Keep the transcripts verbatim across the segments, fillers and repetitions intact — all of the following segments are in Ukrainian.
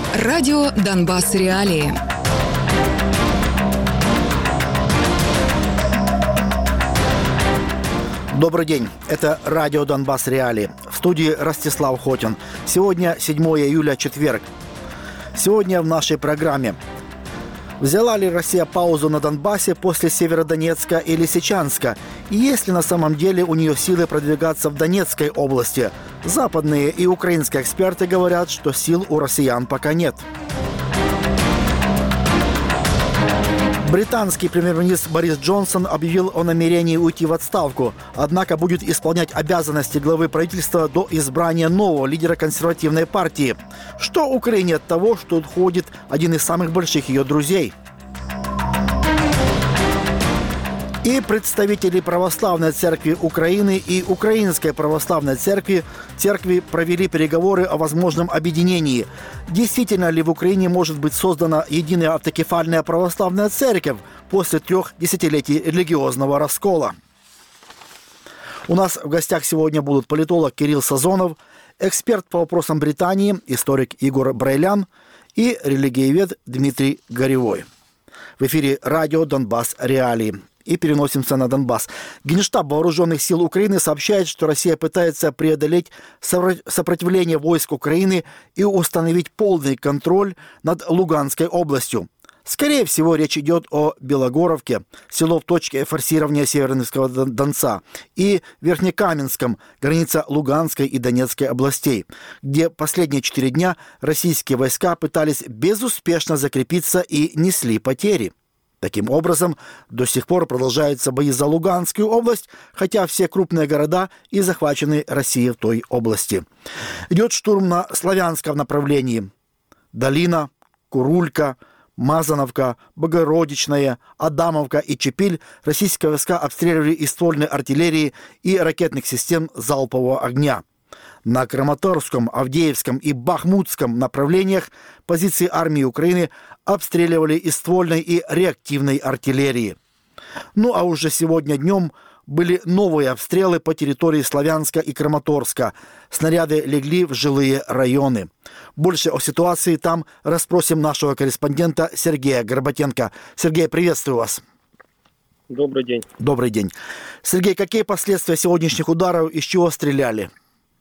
Радио «Донбасс. Реалии». Добрый день. Это радио «Донбасс. Реалии». В студии Ростислав Хотин. Сегодня седьмое июля, четверг. Сегодня в нашей программе. Взяла ли Россия паузу на Донбассе после Северодонецка и Лисичанска? И есть ли на самом деле у нее силы продвигаться в Донецкой области? Западные и украинские эксперты говорят, что сил у россиян пока нет. Британский премьер-министр Борис Джонсон объявил о намерении уйти в отставку, однако будет исполнять обязанности главы правительства до избрания нового лидера консервативной партии. Что Украине от того, что уходит один из самых больших ее друзей? И представители Православной Церкви Украины и Украинской Православной Церкви, церкви провели переговоры о возможном объединении. Действительно ли в Украине может быть создана единая автокефальная православная церковь после трех десятилетий религиозного раскола? У нас в гостях сегодня будут политолог Кирилл Сазонов, эксперт по вопросам Британии, историк Егор Брайлян и религиовед Дмитрий Горевой. В эфире радио «Донбасс. Реалии». И переносимся на Донбасс. Генштаб Вооруженных сил Украины сообщает, что Россия пытается преодолеть сопротивление войск Украины и установить полный контроль над Луганской областью. Скорее всего, речь идет о Белогоровке, село в точке форсирования Северного Донца, и Верхнекаменском, граница Луганской и Донецкой областей, где последние четыре дня российские войска пытались безуспешно закрепиться и несли потери. Таким образом, до сих пор продолжаются бои за Луганскую область, хотя все крупные города и захвачены Россией в той области. Идет штурм на Славянском направлении. Долина, Курулька, Мазановка, Богородичная, Адамовка и Чепиль российские войска обстреливали из ствольной артиллерии и ракетных систем залпового огня. На Краматорском, Авдеевском и Бахмутском направлениях позиции армии Украины обстреливали из ствольной и реактивной артиллерии. Ну а уже сегодня днем были новые обстрелы по территории Славянска и Краматорска. Снаряды легли в жилые районы. Больше о ситуации там расспросим нашего корреспондента Сергея Горбатенко. Сергей, приветствую вас. Добрый день. Добрый день. Сергей, какие последствия сегодняшних ударов, из чего стреляли?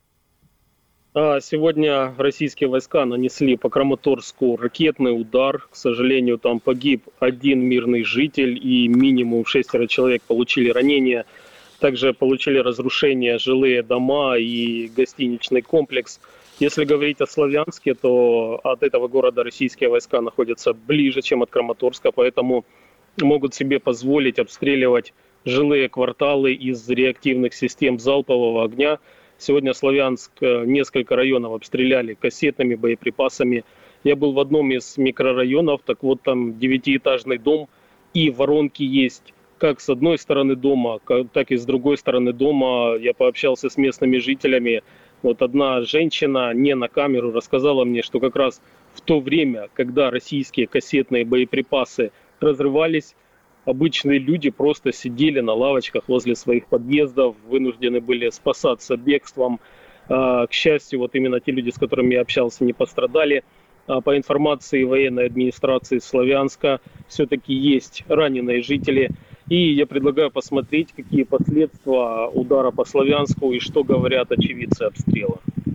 Сегодня российские войска нанесли по Краматорску ракетный удар. К сожалению, там погиб один мирный житель и минимум шестеро человек получили ранения. Также получили разрушения жилые дома и гостиничный комплекс. Если говорить о Славянске, то от этого города российские войска находятся ближе, чем от Краматорска, поэтому могут себе позволить обстреливать жилые кварталы из реактивных систем залпового огня. Сегодня Славянск несколько районов обстреляли кассетными боеприпасами. Я был в одном из микрорайонов, так вот там девятиэтажный дом, и воронки есть как с одной стороны дома, так и с другой стороны дома. Я пообщался с местными жителями. Вот одна женщина не на камеру рассказала мне, что как раз в то время, когда российские кассетные боеприпасы разрывались, обычные люди просто сидели на лавочках возле своих подъездов, вынуждены были спасаться бегством. К счастью, вот именно те люди, с которыми я общался, не пострадали. По информации военной администрации Славянска, все-таки есть раненые жители. И я предлагаю посмотреть, какие последствия удара по Славянску и что говорят очевидцы обстрела.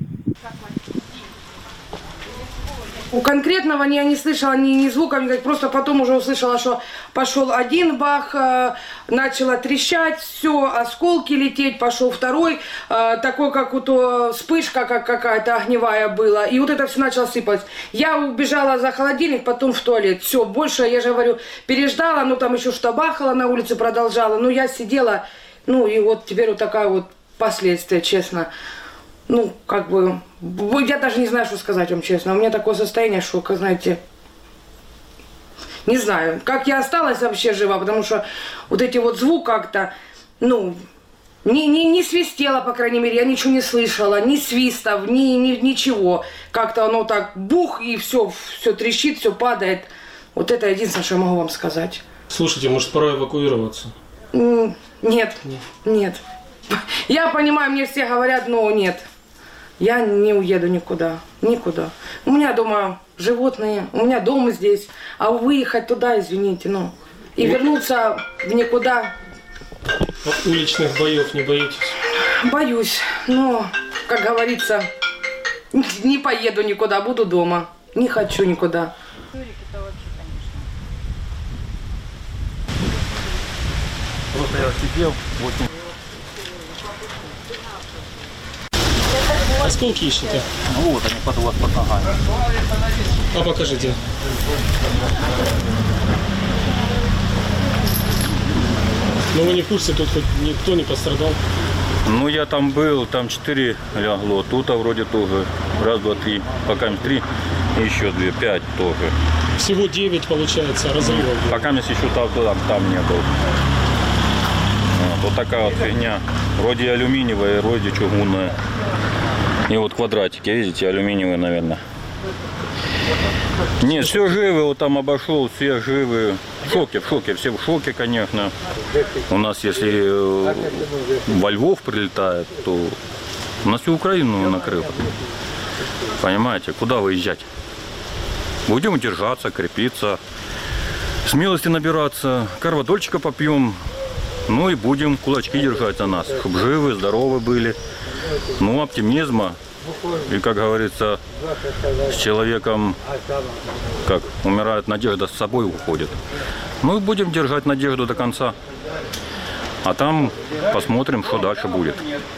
У конкретного я не слышала ни, ни звука, ни, просто потом уже услышала, что пошел один бах, э, начало трещать, все, осколки лететь, пошел второй, э, такой, как вот о, вспышка как какая-то огневая была, и вот это все начало сыпать. Я убежала за холодильник, потом в туалет, все, больше, я же говорю, переждала, ну там еще что бахало на улице, продолжала, ну я сидела, ну и вот теперь вот такая вот последствия, честно. Ну, как бы, я даже не знаю, что сказать вам честно. У меня такое состояние, что, как знаете, не знаю, как я осталась вообще жива, потому что вот эти вот звук как-то, ну, не, не, не свистело, по крайней мере, я ничего не слышала, ни свистов, ни, ни, ничего. Как-то оно так бух, и все, все трещит, все падает. Вот это единственное, что я могу вам сказать. Слушайте, может, пора эвакуироваться? Нет, нет, нет. Я понимаю, мне все говорят, но нет. Я не уеду никуда, никуда. У меня дома животные. У меня дом здесь. А выехать туда, извините, ну. И вернуться в никуда. А уличных боев не боитесь? Боюсь. Но, как говорится, не поеду никуда, буду дома. Не хочу никуда. Просто я сидел, очень... Осколки ищете? Ну вот они под вас, под ногами. А покажите. Но вы не в курсе, тут хоть никто не пострадал? Ну я там был, там четыре лягло, тут а вроде тоже. Раз, два, три, пока три, еще две, пять тоже. Всего девять получается разрывов. Пока еще там, там, там не был. Вот, вот такая вот фигня. Вроде алюминиевая, вроде чугунная. И вот квадратики, видите, алюминиевые, наверное. Нет, все живы, вот там обошел, все живы. В шоке, в шоке, все в шоке, конечно. У нас, если во Львов прилетает, то у нас всю Украину накрыло. Понимаете, куда выезжать? Будем держаться, крепиться, смелости набираться, карвадольчика попьем, ну и будем кулачки держать за нас, чтобы живы, здоровы были. Ну, оптимизма. И, как говорится, с человеком, как умирает надежда, с собой уходит. Ну и будем держать надежду до конца. А там посмотрим, что дальше будет.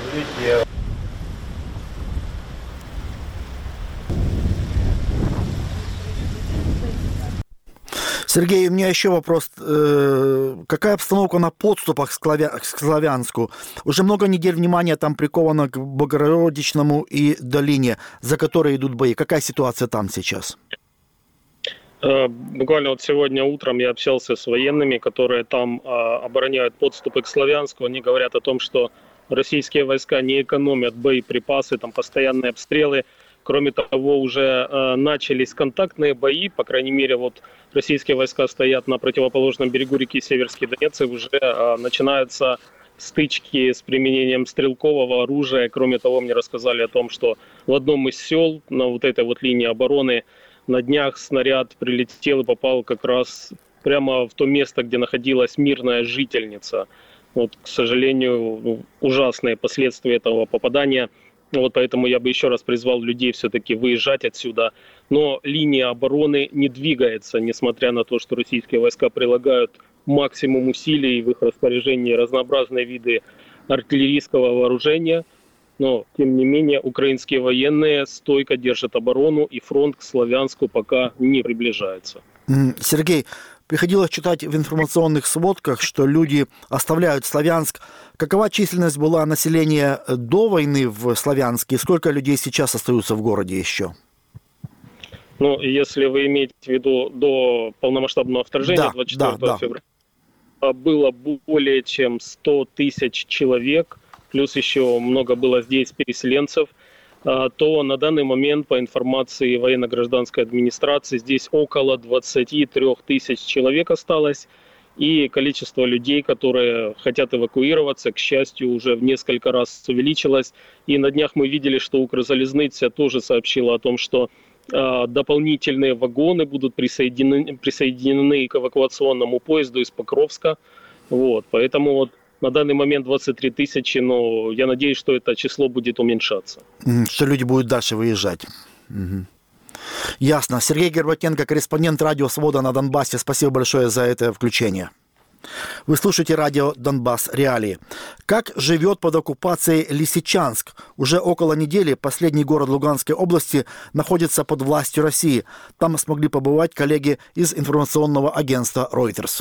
Сергей, у меня еще вопрос. Какая обстановка на подступах к Славянску? Уже много недель внимания там приковано к Богородичному и долине, за которой идут бои. Какая ситуация там сейчас? Буквально вот сегодня утром я общался с военными, которые там обороняют подступы к Славянску. Они говорят о том, что российские войска не экономят боеприпасы, там постоянные обстрелы. Кроме того, уже э, начались контактные бои, по крайней мере, вот российские войска стоят на противоположном берегу реки Северский Донец, и уже э, начинаются стычки с применением стрелкового оружия. Кроме того, мне рассказали о том, что в одном из сел на вот этой вот линии обороны на днях снаряд прилетел и попал как раз прямо в то место, где находилась мирная жительница. Вот, к сожалению, ужасные последствия этого попадания. Вот поэтому я бы еще раз призвал людей все-таки выезжать отсюда. Но линия обороны не двигается, несмотря на то, что российские войска прилагают максимум усилий, в их распоряжении разнообразные виды артиллерийского вооружения. Но, тем не менее, украинские военные стойко держат оборону, и фронт к Славянску пока не приближается. Сергей, приходилось читать в информационных сводках, что люди оставляют Славянск. Какова численность была населения до войны в Славянске? Сколько людей сейчас остаются в городе еще? Ну, если вы имеете в виду до полномасштабного вторжения, да, двадцать четвёртого да, февраля, да. Было более чем сто тысяч человек, плюс еще много было здесь переселенцев, то на данный момент, по информации военно-гражданской администрации, здесь около двадцать три тысяч человек осталось. И количество людей, которые хотят эвакуироваться, к счастью, уже в несколько раз увеличилось. И на днях мы видели, что Укрзалезниця тоже сообщила о том, что э, дополнительные вагоны будут присоединены, присоединены к эвакуационному поезду из Покровска. Вот, поэтому вот на данный момент двадцать три тысячи, но я надеюсь, что это число будет уменьшаться. Что люди будут дальше выезжать. Угу. Ясно. Сергей Горбатенко, корреспондент радио «Свобода» на Донбассе. Спасибо большое за это включение. Вы слушаете радио «Донбасс. Реалии». Как живет под оккупацией Лисичанск? Уже около недели последний город Луганской области находится под властью России. Там смогли побывать коллеги из информационного агентства Reuters.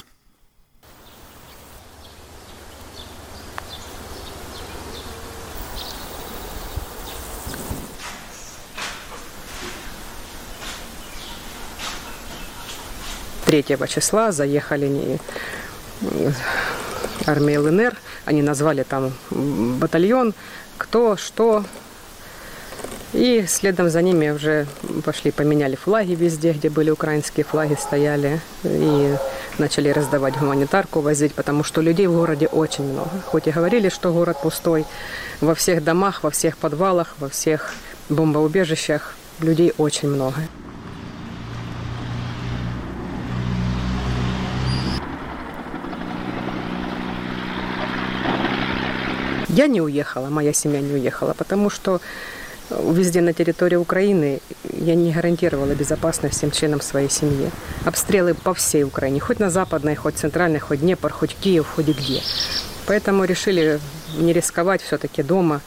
третьего числа заехали не армия ЛНР, они назвали там батальон, кто, что. И следом за ними уже пошли, поменяли флаги везде, где были украинские флаги, стояли. И начали раздавать гуманитарку, возить, потому что людей в городе очень много. Хоть и говорили, что город пустой, во всех домах, во всех подвалах, во всех бомбоубежищах людей очень много. Я не уехала, моя семья не уехала, потому что везде на территории Украины я не гарантировала безопасность всем членам своей семьи. Обстрелы по всей Украине, хоть на западной, хоть центральной, хоть Днепр, хоть Киев, хоть и где. Поэтому решили не рисковать все-таки дома.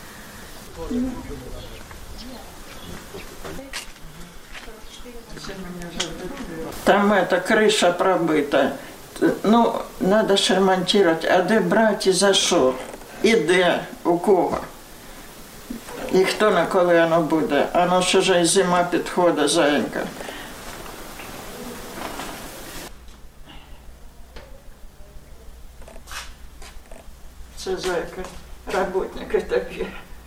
Там эта крыша пробита. Ну, надо ж ремонтировать. А де брати, за що? І де? У кого? І хто на коли воно буде? А ну що ж і зима підходить, зайенька. Це зайка, роботники такі.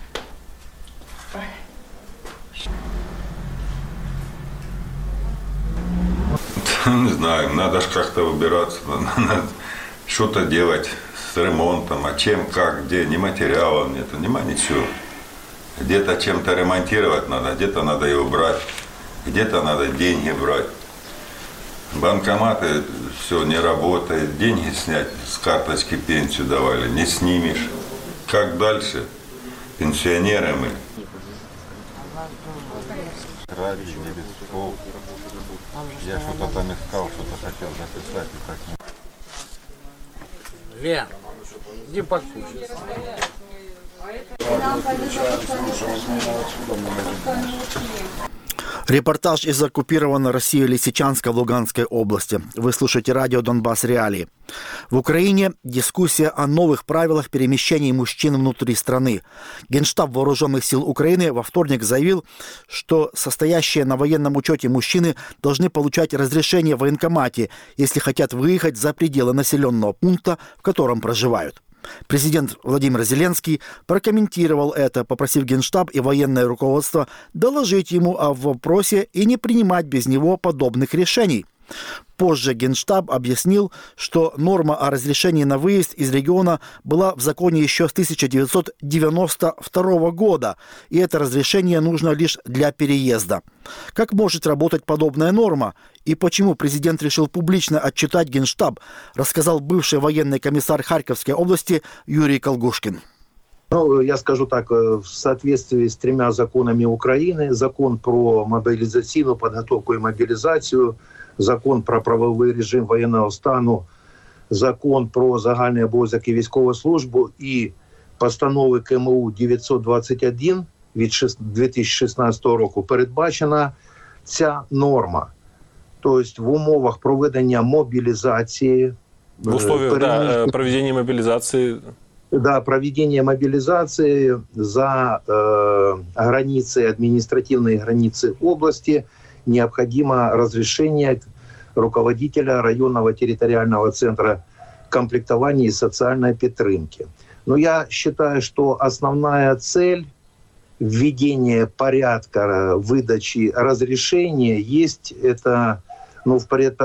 Не знаю, надо же как-то выбираться, надо что-то делать с ремонтом, а чем, как, где, ни материалов нету, нема ничего. Где-то чем-то ремонтировать надо, где-то надо его брать, где-то надо деньги брать. Банкоматы, все не работает, деньги снять с карточки пенсию давали, не снимешь. Как дальше? Пенсионеры мы. Я что-то там искал, что-то хотел записать и так не... Лен, иди покушай. Репортаж из оккупированной Россией Лисичанска в Луганской области. Вы слушаете радио «Донбасс Реалии». В Украине дискуссия о новых правилах перемещения мужчин внутри страны. Генштаб Вооруженных сил Украины во вторник заявил, что состоящие на военном учете мужчины должны получать разрешение в военкомате, если хотят выехать за пределы населенного пункта, в котором проживают. Президент Владимир Зеленский прокомментировал это, попросив Генштаб и военное руководство доложить ему о вопросе и не принимать без него подобных решений. Позже Генштаб объяснил, что норма о разрешении на выезд из региона была в законе еще с тысяча девятьсот девяносто второго года, и это разрешение нужно лишь для переезда. Как может работать подобная норма и почему президент решил публично отчитать Генштаб, рассказал бывший военный комиссар Харьковской области Юрий Колгушкин. Ну, я скажу так, в соответствии с тремя законами Украины: закон про мобилизационную подготовку и мобилизацию, закон про правовий режим воєнного стану, закон про загальний обов'язок і військову службу і постанови КМУ дев'ятсот двадцять один від дві тисячі шістнадцятого року передбачена ця норма. Тобто в умовах проведення мобілізації... В условиях да, проведения мобилизации... Да, проведение мобилизации за э, границы, административные границы области необходимо разрешение руководителя районного территориального центра комплектования и социальной підтримки. Но я считаю, что основная цель введения порядка выдачи разрешения есть это ну,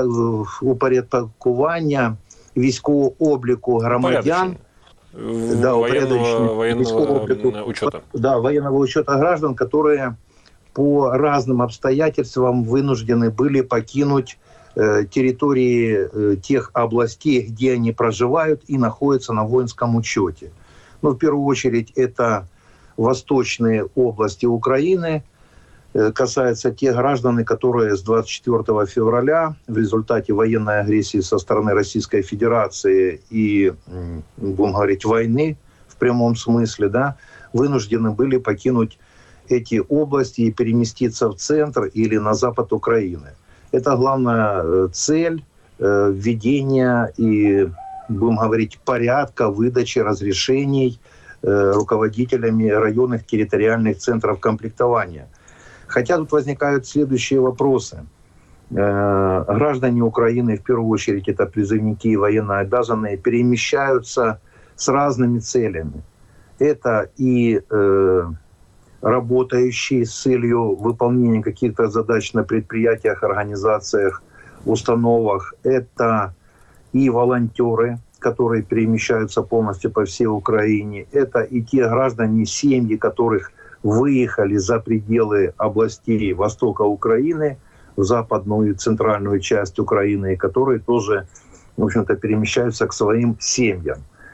в упорядкування військового обліку громадян. Да, военного, военного учета. Да, военного учета граждан, которые по разным обстоятельствам вынуждены были покинуть э, территории э, тех областей, где они проживают и находятся на воинском учете. Ну, в первую очередь, это восточные области Украины. Э, касается тех граждан, которые с двадцать четвёртого февраля в результате военной агрессии со стороны Российской Федерации и, будем говорить, войны в прямом смысле, да, вынуждены были покинуть эти области и переместиться в центр или на запад Украины. Это главная цель э, введения и, будем говорить, порядка выдачи разрешений э, руководителями районных территориальных центров комплектования. Хотя тут возникают следующие вопросы. Э, граждане Украины, в первую очередь, это призывники и военнообязанные, перемещаются с разными целями. Это и... Э, работающие с целью выполнения каких-то задач на предприятиях, организациях, установах. Это и волонтеры, которые перемещаются полностью по всей Украине. Это и те граждане, семьи, которых выехали за пределы областей востока Украины, в западную и центральную часть Украины, которые тоже, в общем-то, перемещаются к своим семьям.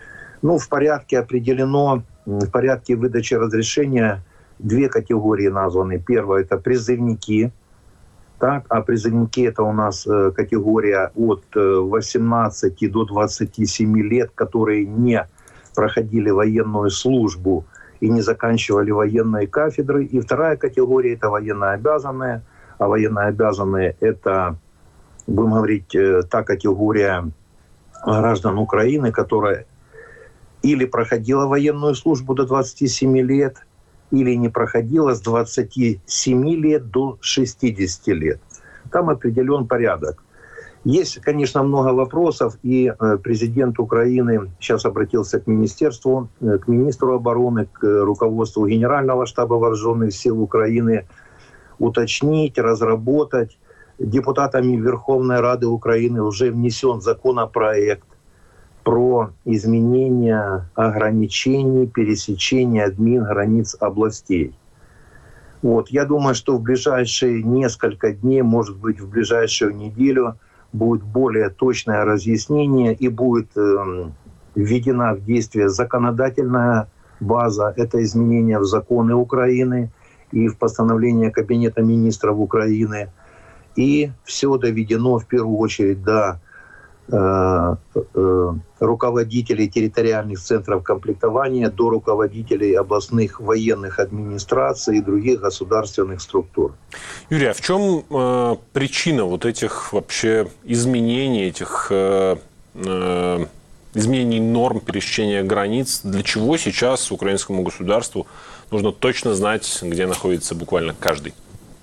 Ну, в порядке определено, в порядке выдачи разрешения две категории названы. Первая – это призывники. Так, а призывники – это у нас категория от восемнадцати до двадцати семи лет, которые не проходили военную службу и не заканчивали военные кафедры. И вторая категория – это военнообязанные. А военнообязанные – это, будем говорить, та категория граждан Украины, которая или проходила военную службу до двадцати семи лет, или не проходила с двадцати семи лет до шестидесяти лет. Там определен порядок. Есть, конечно, много вопросов, и президент Украины сейчас обратился к министерству, к министру обороны, к руководству Генерального штаба Вооруженных сил Украины уточнить, разработать. Депутатами Верховной Рады Украины уже внесен законопроект про изменение ограничений пересечения админ границ областей. Вот. Я думаю, что в ближайшие несколько дней, может быть, в ближайшую неделю будет более точное разъяснение и будет э, введена в действие законодательная база. Это изменения в законы Украины и в постановление Кабинета министров Украины. И все доведено в первую очередь до э, э, руководителей территориальных центров комплектования, до руководителей областных военных администраций и других государственных структур. Юрий, а в чем э, причина вот этих вообще изменений, этих э, э, изменений норм пересечения границ? Для чего сейчас украинскому государству нужно точно знать, где находится буквально каждый?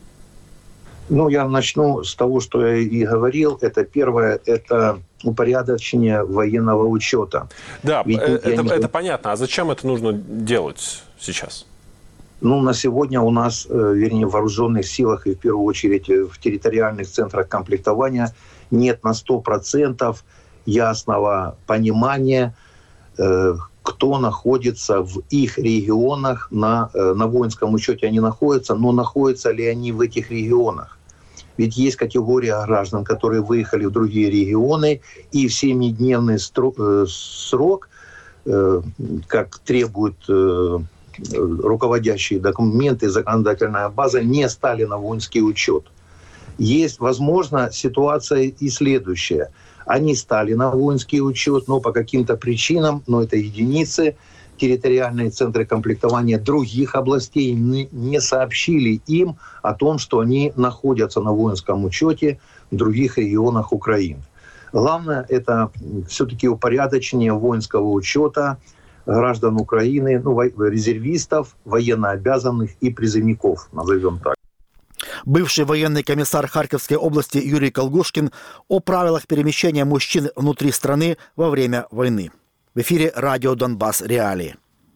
Ну, я начну с того, что я и говорил. Это первое, это упорядочение военного учета. Да, Ведь это, не... это понятно. А зачем это нужно делать сейчас? Ну, на сегодня у нас, вернее, в вооруженных силах и в первую очередь в территориальных центрах комплектования нет на сто процентов ясного понимания, кто находится в их регионах, на, на воинском учете они находятся, но находятся ли они в этих регионах. Ведь есть категория граждан, которые выехали в другие регионы, и в семидневный срок, как требуют руководящие документы, законодательная база, не стали на воинский учет. Есть, возможно, ситуация и следующая. Они стали на воинский учет, но по каким-то причинам, но это единицы, территориальные центры комплектования других областей не сообщили им о том, что они находятся на воинском учете в других регионах Украины. Главное – это все-таки упорядочение воинского учета граждан Украины, ну, резервистов, военнообязанных и призывников, назовем так. Бывший военный комиссар Харьковской области Юрий Колгушкин о правилах перемещения мужчин внутри страны во время войны. В эфире радио «Донбасс. Реалии».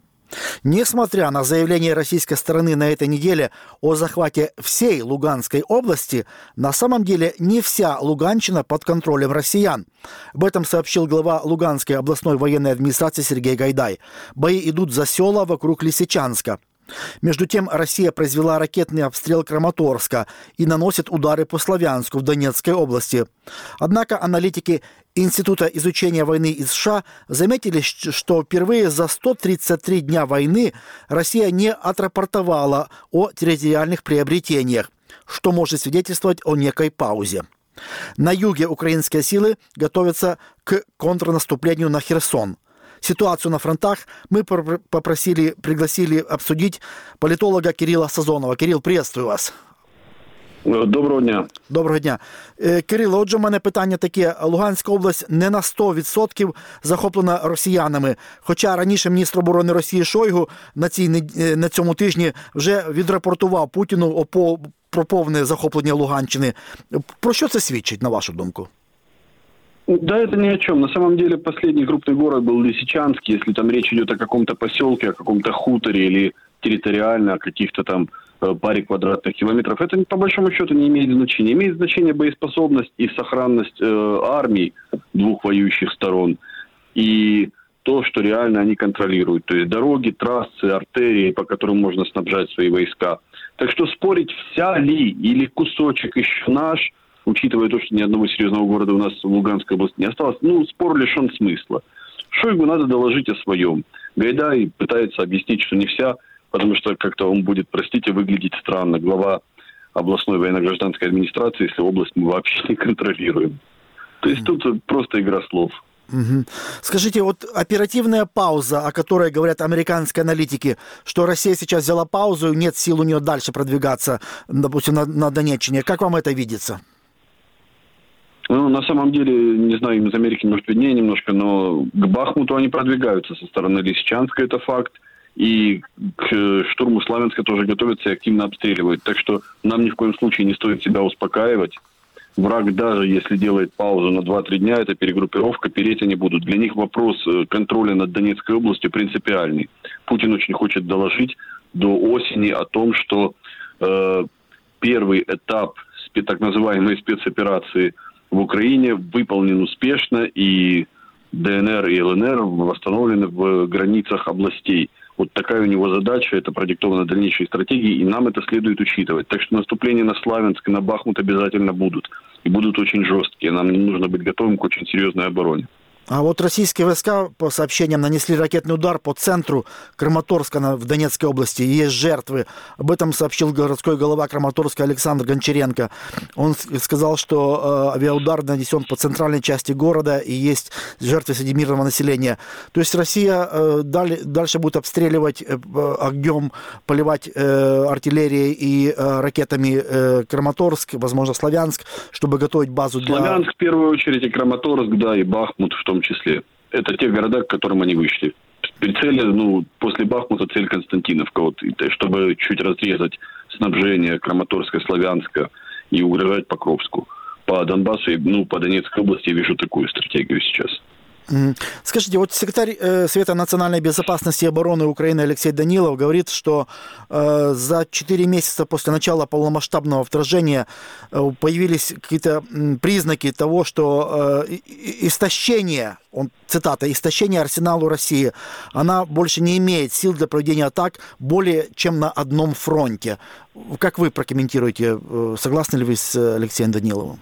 Несмотря на заявление российской стороны на этой неделе о захвате всей Луганской области, на самом деле не вся Луганщина под контролем россиян. Об этом сообщил глава Луганской областной военной администрации Сергей Гайдай. Бои идут за села вокруг Лисичанска. Между тем, Россия произвела ракетный обстрел Краматорска и наносит удары по Славянску в Донецкой области. Однако аналитики Института изучения войны из США заметили, что впервые за сто тридцать три дня войны Россия не отрапортовала о территориальных приобретениях, что может свидетельствовать о некой паузе. На юге украинские силы готовятся к контрнаступлению на Херсон. Ситуацию на фронтах мы попросили, пригласили обсудить политолога Кирилла Сазонова. Кирилл, приветствую вас. Доброго дня. Доброго дня. Кирило, отже, в мене питання таке. Луганська область не на сто відсотків захоплена росіянами. Хоча раніше міністр оборони Росії Шойгу на, цій, на цьому тижні вже відрапортував Путіну про повне захоплення Луганщини. Про що це свідчить, на вашу думку? Да, это ни о чем. На самом деле последний крупный город был Лисичанск. Если там речь идет о каком-то поселке, о каком-то хуторе или территориально о каких-то там паре квадратных километров, это по большому счету не имеет значения. Имеет значение боеспособность и сохранность э, армий двух воюющих сторон и то, что реально они контролируют. То есть дороги, трассы, артерии, по которым можно снабжать свои войска. Так что спорить, вся ли или кусочек еще наш, учитывая то, что ни одного серьезного города у нас в Луганской области не осталось, ну, спор лишен смысла. Шойгу надо доложить о своем. Гайдай пытается объяснить, что не вся, потому что как-то он будет, простите, выглядеть странно. Глава областной военно-гражданской администрации, если область мы вообще не контролируем. То есть тут просто игра слов. Угу. Скажите, вот оперативная пауза, о которой говорят американские аналитики, что Россия сейчас взяла паузу, и нет сил у нее дальше продвигаться, допустим, на, на Донеччине. Как вам это видится? Ну, на самом деле, не знаю, им из Америки, может, виднее немножко, но к Бахмуту они продвигаются со стороны Лисичанска, это факт. И к штурму Славянска тоже готовятся и активно обстреливают. Так что нам ни в коем случае не стоит себя успокаивать. Враг, даже если делает паузу на два-три дня, это перегруппировка, переть они будут. Для них вопрос контроля над Донецкой областью принципиальный. Путин очень хочет доложить до осени о том, что э, первый этап так называемой спецоперации в Украине выполнен успешно, и ДНР и ЛНР восстановлены в границах областей. Вот такая у него задача, это продиктовано дальнейшей стратегией, и нам это следует учитывать. Так что наступления на Славянск и на Бахмут обязательно будут. И будут очень жесткие. Нам не нужно быть готовым к очень серьезной обороне. А вот российские войска, по сообщениям, нанесли ракетный удар по центру Краматорска в Донецкой области. Есть жертвы. Об этом сообщил городской голова Краматорска Александр Гончаренко. Он сказал, что э, авиаудар нанесен по центральной части города и есть жертвы среди мирного населения. То есть Россия э, дали, дальше будет обстреливать э, огнем, поливать э, артиллерией и э, ракетами э, Краматорск, возможно, Славянск, чтобы готовить базу для... Славянск в первую очередь, и Краматорск, да, и Бахмут в том В том числе. Это те города, к которым они вышли. Прицели, ну, после Бахмута цель Константиновка, вот, чтобы чуть разрезать снабжение Краматорска, Славянска и угрожать Покровску. По Донбассу, ну, по Донецкой области я вижу такую стратегию сейчас. Скажите, вот секретарь э, Совета национальной безопасности и обороны Украины Алексей Данилов говорит, что э, за четыре месяца после начала полномасштабного вторжения э, появились какие-то э, признаки того, что э, истощение, он, цитата, истощение арсенала России, она больше не имеет сил для проведения атак более чем на одном фронте. Как вы прокомментируете, э, согласны ли вы с Алексеем Даниловым?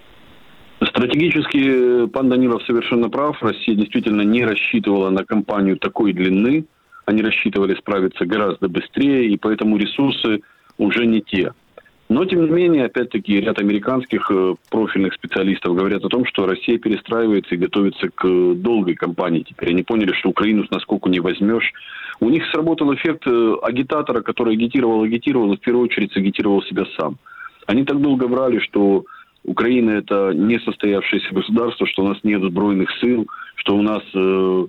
Стратегически пан Данилов совершенно прав. Россия действительно не рассчитывала на кампанию такой длины. Они рассчитывали справиться гораздо быстрее, и поэтому ресурсы уже не те. Но, тем не менее, опять-таки, ряд американских профильных специалистов говорят о том, что Россия перестраивается и готовится к долгой кампании. Теперь они поняли, что Украину с наскоку не возьмешь. У них сработал эффект агитатора, который агитировал, агитировал, и в первую очередь агитировал себя сам. Они так долго врали, что Украина – это несостоявшееся государство, что у нас нет сбройных сил, что у нас э,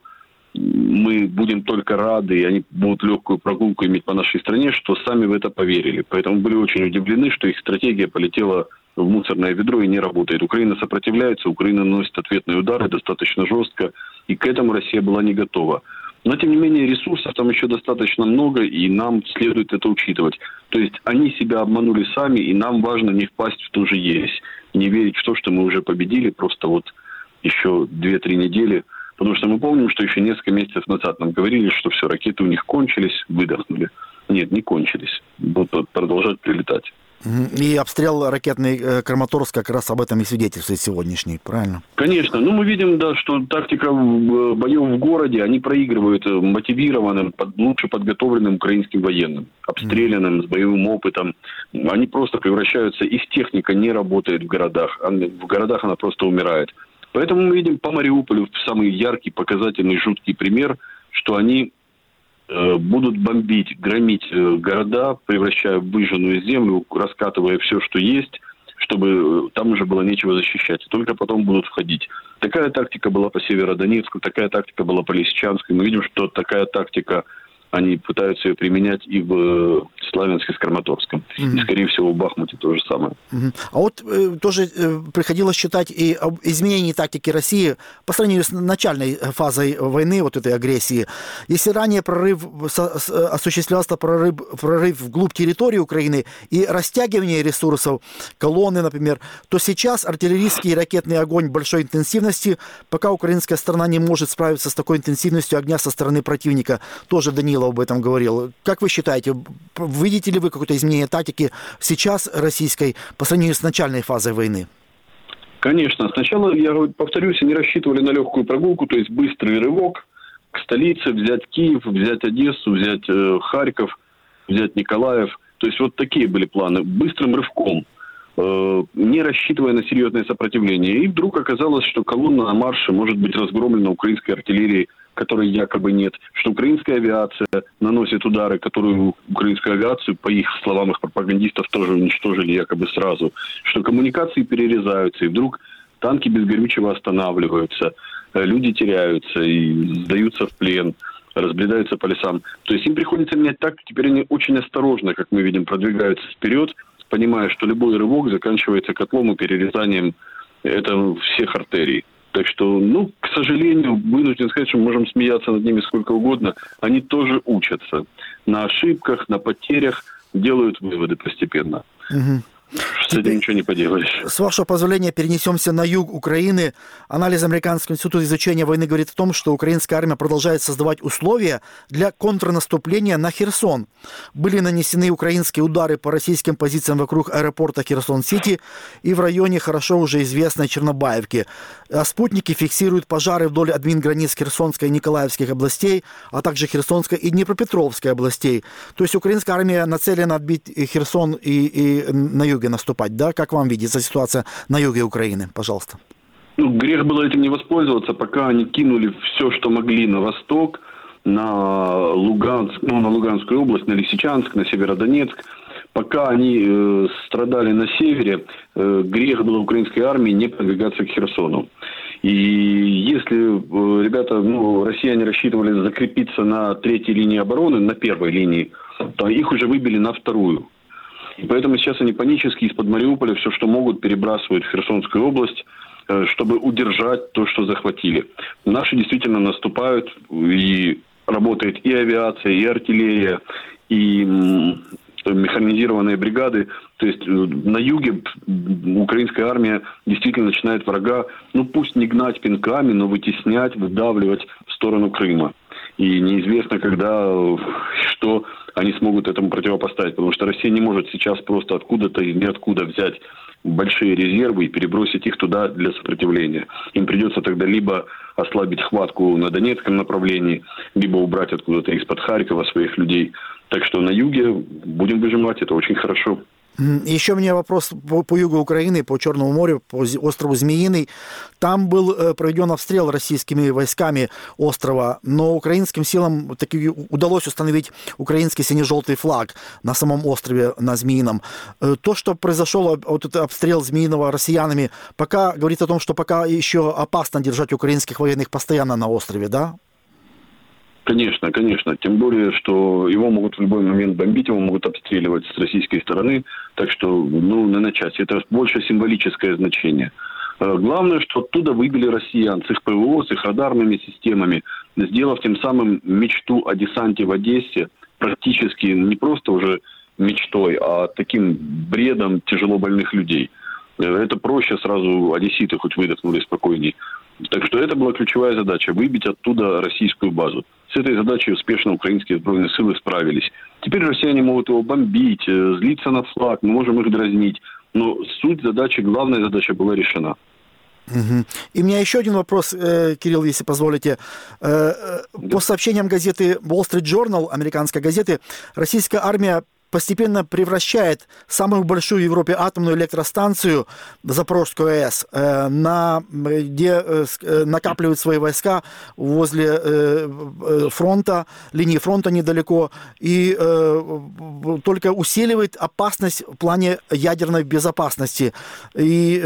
мы будем только рады, и они будут легкую прогулку иметь по нашей стране, что сами в это поверили. Поэтому были очень удивлены, что их стратегия полетела в мусорное ведро и не работает. Украина сопротивляется, Украина наносит ответные удары достаточно жестко, и к этому Россия была не готова. Но, тем не менее, ресурсов там еще достаточно много, и нам следует это учитывать. То есть они себя обманули сами, и нам важно не впасть в ту же ересь. Не верить в то, что мы уже победили, просто вот еще две-три недели. Потому что мы помним, что еще несколько месяцев назад нам говорили, что все, ракеты у них кончились, выдохнули. Нет, не кончились. Будут продолжать прилетать. И обстрел ракетный Краматорск как раз об этом и свидетельствует сегодняшний, правильно? Конечно. Ну, мы видим, да, что тактика боев в городе, они проигрывают мотивированным, лучше подготовленным украинским военным, обстрелянным, с боевым опытом. Они просто превращаются, их техника не работает в городах, в городах она просто умирает. Поэтому мы видим по Мариуполю самый яркий, показательный, жуткий пример, что они будут бомбить, громить города, превращая в выжженную землю, раскатывая все, что есть, чтобы там уже было нечего защищать. Только потом будут входить. Такая тактика была по Северодонецку, такая тактика была по Лисичанску. Мы видим, что такая тактика, они пытаются ее применять и в Славянске с Краматорском. Mm-hmm. И, скорее всего, в Бахмуте то же самое. Mm-hmm. А вот э, тоже э, приходилось считать и об изменении тактики России по сравнению с начальной фазой войны, вот этой агрессии. Если ранее прорыв со, с, осуществлялся прорыв, прорыв вглубь территории Украины и растягивание ресурсов, колонны, например, то сейчас артиллерийский и ракетный огонь большой интенсивности, пока украинская сторона не может справиться с такой интенсивностью огня со стороны противника. Тоже Данилов об этом говорил. Как вы считаете, видите ли вы какое-то изменение тактики сейчас российской по сравнению с начальной фазой войны? Конечно. Сначала, я повторюсь, они рассчитывали на легкую прогулку, то есть быстрый рывок к столице, взять Киев, взять Одессу, взять э, Харьков, взять Николаев. То есть вот такие были планы. Быстрым рывком, э, не рассчитывая на серьезное сопротивление. И вдруг оказалось, что колонна на марше может быть разгромлена украинской артиллерией, которой якобы нет. Что украинская авиация наносит удары, которую украинскую авиацию, по их словам, их пропагандистов, тоже уничтожили якобы сразу. Что коммуникации перерезаются, и вдруг танки без горючего останавливаются, люди теряются и сдаются в плен, разбредаются по лесам. То есть им приходится менять так, теперь они очень осторожно, как мы видим, продвигаются вперед, понимая, что любой рывок заканчивается котлом и перерезанием это всех артерий. Так что, ну, к сожалению, вынужден сказать, что мы можем смеяться над ними сколько угодно. Они тоже учатся. На ошибках, на потерях делают выводы постепенно. Угу. С этим ничего не поделаешь. С вашего позволения перенесемся на юг Украины. Анализ Американского института изучения войны говорит о том, что украинская армия продолжает создавать условия для контрнаступления на Херсон. Были нанесены украинские удары по российским позициям вокруг аэропорта Херсон-Сити и в районе хорошо уже известной Чернобаевки. А спутники фиксируют пожары вдоль админграниц Херсонской и Николаевских областей, а также Херсонской и Днепропетровской областей. То есть украинская армия нацелена отбить Херсон и, и на юге наступать, да? Как вам видится ситуация на юге Украины? Пожалуйста. Ну, грех было этим не воспользоваться, пока они кинули все, что могли на восток, на Луганск, ну, на Луганскую область, на Лисичанск, на Северодонецк. Пока они э, страдали на севере, э, грех было украинской армии не продвигаться к Херсону. И если э, ребята, ну, россияне рассчитывали закрепиться на третьей линии обороны, на первой линии, то их уже выбили на вторую. И поэтому сейчас они панически из-под Мариуполя все, что могут, перебрасывают в Херсонскую область, чтобы удержать то, что захватили. Наши действительно наступают, и работает и авиация, и артиллерия, и механизированные бригады. То есть на юге украинская армия действительно начинает врага, ну пусть не гнать пинками, но вытеснять, выдавливать в сторону Крыма. И неизвестно, когда, что они смогут этому противопоставить. Потому что Россия не может сейчас просто откуда-то и ниоткуда взять большие резервы и перебросить их туда для сопротивления. Им придется тогда либо ослабить хватку на Донецком направлении, либо убрать откуда-то из-под Харькова своих людей. Так что на юге будем выжимать, это очень хорошо. Еще у меня вопрос по, по югу Украины, по Черному морю, по острову Змеиный. Там был э, проведен обстрел российскими войсками острова, но украинским силам таки удалось установить украинский сине-желтый флаг на самом острове, на Змеином. Э, то, что произошел, вот этот обстрел Змеиного россиянами, пока говорит о том, что пока еще опасно держать украинских военных постоянно на острове, да? Конечно, конечно. Тем более, что его могут в любой момент бомбить, его могут обстреливать с российской стороны. Так что, ну, на начать. Это больше символическое значение. Главное, что оттуда выбили россиян с их ПВО, с их радарными системами, сделав тем самым мечту о десанте в Одессе практически не просто уже мечтой, а таким бредом тяжело больных людей. Это проще, сразу одесситы хоть выдохнули спокойней. Так что это была ключевая задача – выбить оттуда российскую базу. С этой задачей успешно украинские сбройные силы справились. Теперь россияне могут его бомбить, злиться на флаг, мы можем их дразнить. Но суть задачи, главная задача была решена. Угу. И у меня еще один вопрос, Кирилл, если позволите. По сообщениям газеты Wall Street Journal, американской газеты, российская армия постепенно превращает самую большую в Европе атомную электростанцию Запорожскую АЭС, на, где накапливают свои войска возле фронта, линии фронта недалеко, и только усиливает опасность в плане ядерной безопасности. И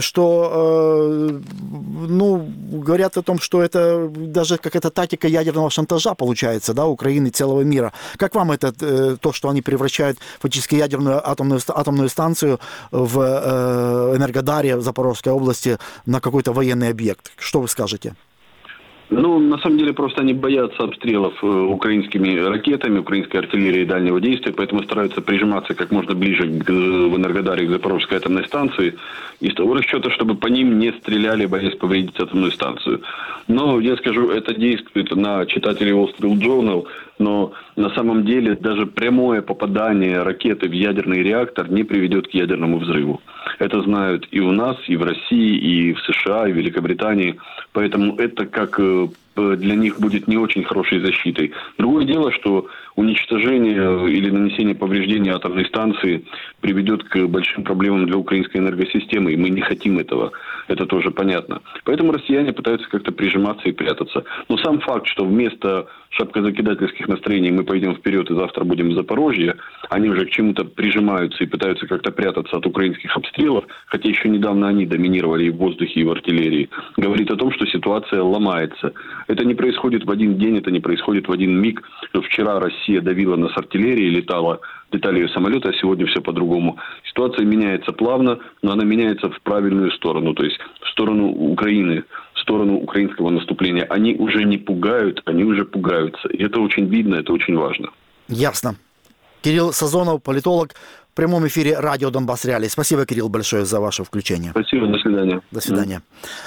что, ну, говорят о том, что это даже какая-то тактика ядерного шантажа получается, да, Украины и целого мира. Как вам это, то, что они превращают фактически ядерную атомную, атомную станцию в э, Энергодаре в Запорожской области на какой-то военный объект? Что вы скажете? Ну, на самом деле, просто они боятся обстрелов э, украинскими ракетами, украинской артиллерией дальнего действия, поэтому стараются прижиматься как можно ближе к, в Энергодаре к Запорожской атомной станции, из того расчета, чтобы по ним не стреляли, боясь повредить атомную станцию. Но я скажу, это действует на читателей Wall Street Journal, но на самом деле даже прямое попадание ракеты в ядерный реактор не приведет к ядерному взрыву. Это знают и у нас, и в России, и в США, и в Великобритании. Поэтому это как для них будет не очень хорошей защитой. Другое дело, что уничтожение или нанесение повреждений атомной станции приведет к большим проблемам для украинской энергосистемы, и мы не хотим этого. Это тоже понятно. Поэтому россияне пытаются как-то прижиматься и прятаться. Но сам факт, что вместо шапкозакидательских настроений мы пойдем вперед и завтра будем в Запорожье, они уже к чему-то прижимаются и пытаются как-то прятаться от украинских обстрелов, хотя еще недавно они доминировали и в воздухе, и в артиллерии, говорит о том, что ситуация ломается. Это не происходит в один день, это не происходит в один миг. Вчера Россия давила нас артиллерией, летала, летали ее самолеты, а сегодня все по-другому. Ситуация меняется плавно, но она меняется в правильную сторону, то есть в сторону Украины, в сторону украинского наступления. Они уже не пугают, они уже пугаются. И это очень видно, это очень важно. Ясно. Кирилл Сазонов, политолог, в прямом эфире радио «Донбасс Реалии». Спасибо, Кирилл, большое за ваше включение. Спасибо, до свидания. До свидания.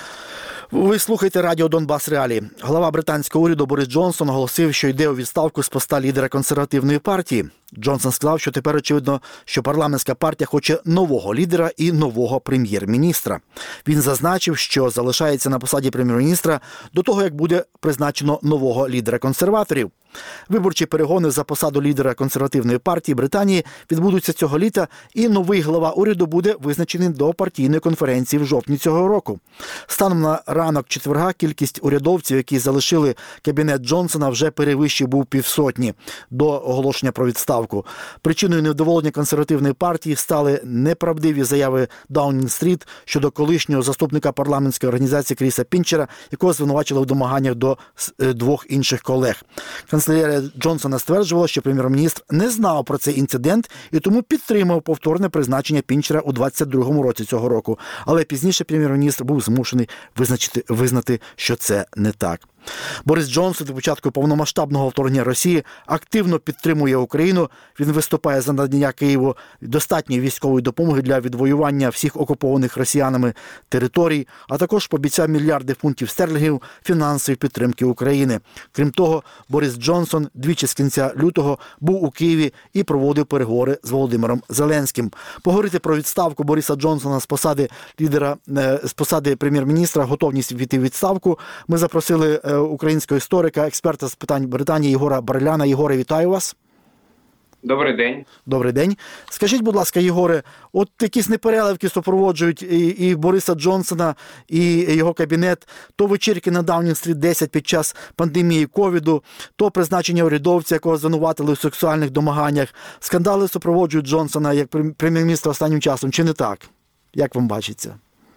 Ви слухаєте радіо «Донбасс Реалії». Глава британського уряду Борис Джонсон оголосив, що йде у відставку з поста лідера консервативної партії. Джонсон сказав, що тепер очевидно, що парламентська партія хоче нового лідера і нового прем'єр-міністра. Він зазначив, що залишається на посаді прем'єр-міністра до того, як буде призначено нового лідера консерваторів. Виборчі перегони за посаду лідера консервативної партії Британії відбудуться цього літа, і новий глава уряду буде визначений до партійної конференції в жовтні цього року. Станом на ранок четверга кількість урядовців, які залишили кабінет Джонсона, вже перевищив був півсотні до оголошення про відставку. Причиною невдоволення консервативної партії стали неправдиві заяви Даунінг-стріт щодо колишнього заступника парламентської організації Кріса Пінчера, якого звинувачили в домаганнях до двох інших колег. Канцелярія Джонсона стверджувала, що прем'єр-міністр не знав про цей інцидент і тому підтримав повторне призначення Пінчера у двадцять другому році цього року. Але пізніше прем'єр-міністр був змушений визначити, визнати, що це не так. Борис Джонсон до початку повномасштабного вторгнення Росії активно підтримує Україну. Він виступає за надання Києву достатньої військової допомоги для відвоювання всіх окупованих росіянами територій, а також пообіцяв мільярди фунтів стерлінгів фінансової підтримки України. Крім того, Борис Джонсон двічі з кінця лютого був у Києві і проводив переговори з Володимиром Зеленським. Поговорити про відставку Бориса Джонсона з посади лідера, з посади прем'єр-міністра, готовність війти в відставку, ми запросили українського історика, експерта з питань Британії Єгора Бариляна. Єгоре, вітаю вас. Добрий день. Добрий день. Скажіть, будь ласка, Єгоре, от якісь непереливки супроводжують і, і Бориса Джонсона, і його кабінет, то вечірки на Даунінг-стріт десять під час пандемії ковіду, то призначення урядовця, якого звинуватили в сексуальних домаганнях. Скандали супроводжують Джонсона як прем'єр-міністра останнім часом, чи не так? Як вам бачиться?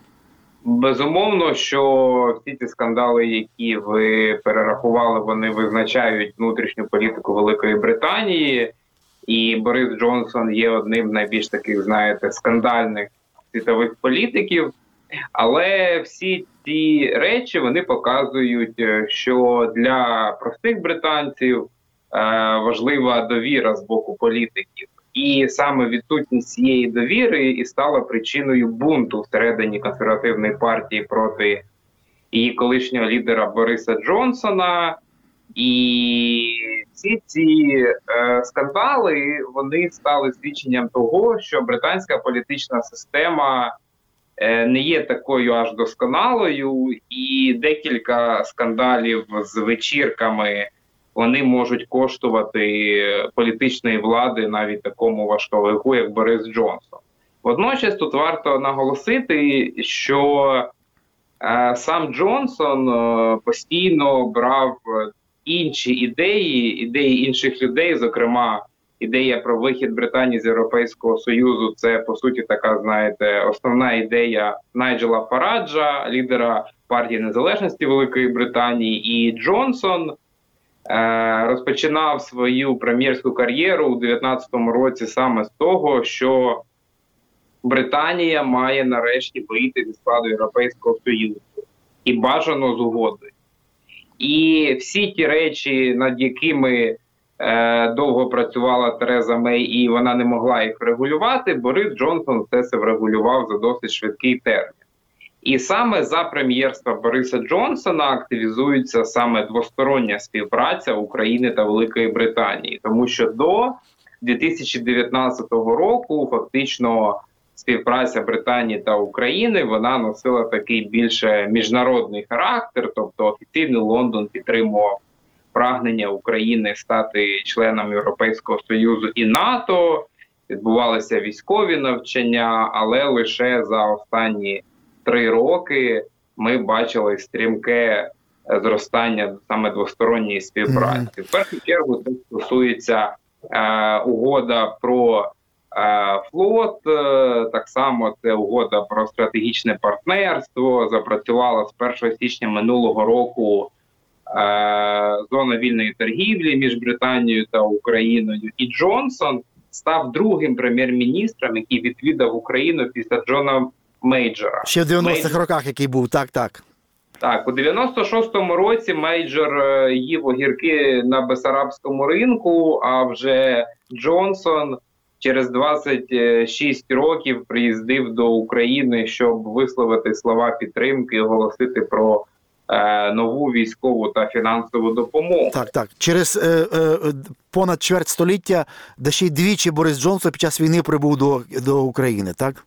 Безумовно, що всі ці скандали, які ви перерахували, вони визначають внутрішню політику Великої Британії. І Борис Джонсон є одним з найбільш таких, знаєте, скандальних світових політиків. Але всі ці речі, вони показують, що для простих британців важлива довіра з боку політиків. І саме відсутність цієї довіри і стала причиною бунту всередині консервативної партії проти її колишнього лідера Бориса Джонсона. І всі ці е, скандали, вони стали свідченням того, що британська політична система е, не є такою аж досконалою, і декілька скандалів з вечірками вони можуть коштувати політичної влади навіть такому важковику, як Борис Джонсон. Водночас тут варто наголосити, що е, сам Джонсон е, постійно брав інші ідеї, ідеї інших людей, зокрема, ідея про вихід Британії з Європейського Союзу, це, по суті, така, знаєте, основна ідея Найджела Фараджа, лідера партії незалежності Великої Британії, і Джонсон е, розпочинав свою прем'єрську кар'єру у дев'ятнадцятому році саме з того, що Британія має нарешті вийти зі складу Європейського Союзу. І бажано з угодою. І всі ті речі, над якими е, довго працювала Тереза Мей, і вона не могла їх врегулювати, Борис Джонсон все це врегулював за досить швидкий термін. І саме за прем'єрства Бориса Джонсона активізується саме двостороння співпраця України та Великої Британії. Тому що до дві тисячі дев'ятнадцятого року фактично співпраця Британії та України, вона носила такий більше міжнародний характер, тобто офіційний Лондон підтримував прагнення України стати членом Європейського Союзу і НАТО, відбувалися військові навчання, але лише за останні три роки ми бачили стрімке зростання саме двосторонньої співпраці. Mm-hmm. В першу чергу це стосується е, угода про е, флот, е, так само це угода про стратегічне партнерство, запрацювала з першого січня минулого року е, зона вільної торгівлі між Британією та Україною, і Джонсон став другим прем'єр-міністром, який відвідав Україну після Джона Мейджора. Ще в дев'яностих роках, який був, так, так. Так, у дев'яносто шостому році Мейджор їв огірки на Бессарабському ринку, а вже Джонсон через двадцять шість років приїздив до України, щоб висловити слова підтримки і оголосити про е, нову військову та фінансову допомогу. Так, так. Через е, е, понад чверть століття, де ще й двічі Борис Джонсон під час війни прибув до, до України, так?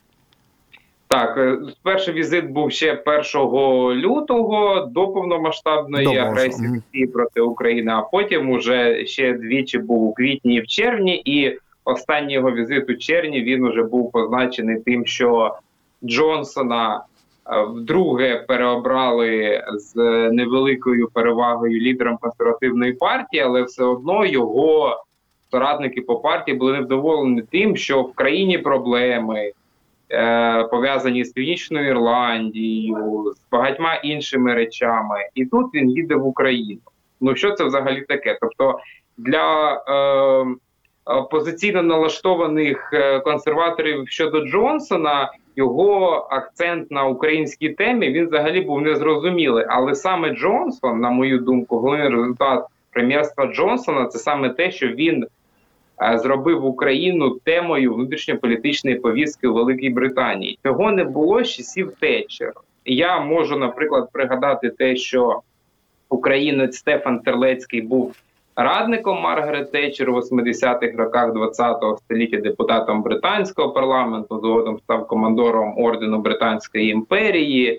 Так, перший візит був ще першого лютого до повномасштабної до агресії Росії проти України, а потім уже ще двічі був у квітні і в червні, і останній його візит у червні, він уже був позначений тим, що Джонсона вдруге переобрали з невеликою перевагою лідером консервативної партії, але все одно його соратники по партії були невдоволені тим, що в країні проблеми, пов'язані з Північною Ірландією, з багатьма іншими речами. І тут він їде в Україну. Ну що це взагалі таке? Тобто для е, опозиційно налаштованих консерваторів щодо Джонсона його акцент на українській темі, він взагалі був незрозумілий. Але саме Джонсон, на мою думку, головний результат прем'єрства Джонсона – це саме те, що він зробив Україну темою внутрішньополітичної повістки у Великій Британії. Цього не було з часів Тетчер. Я можу, наприклад, пригадати те, що українець Стефан Терлецький був радником Маргарет Тетчер у восьмидесятих роках ХХ століття, депутатом британського парламенту, згодом став командором ордену Британської імперії.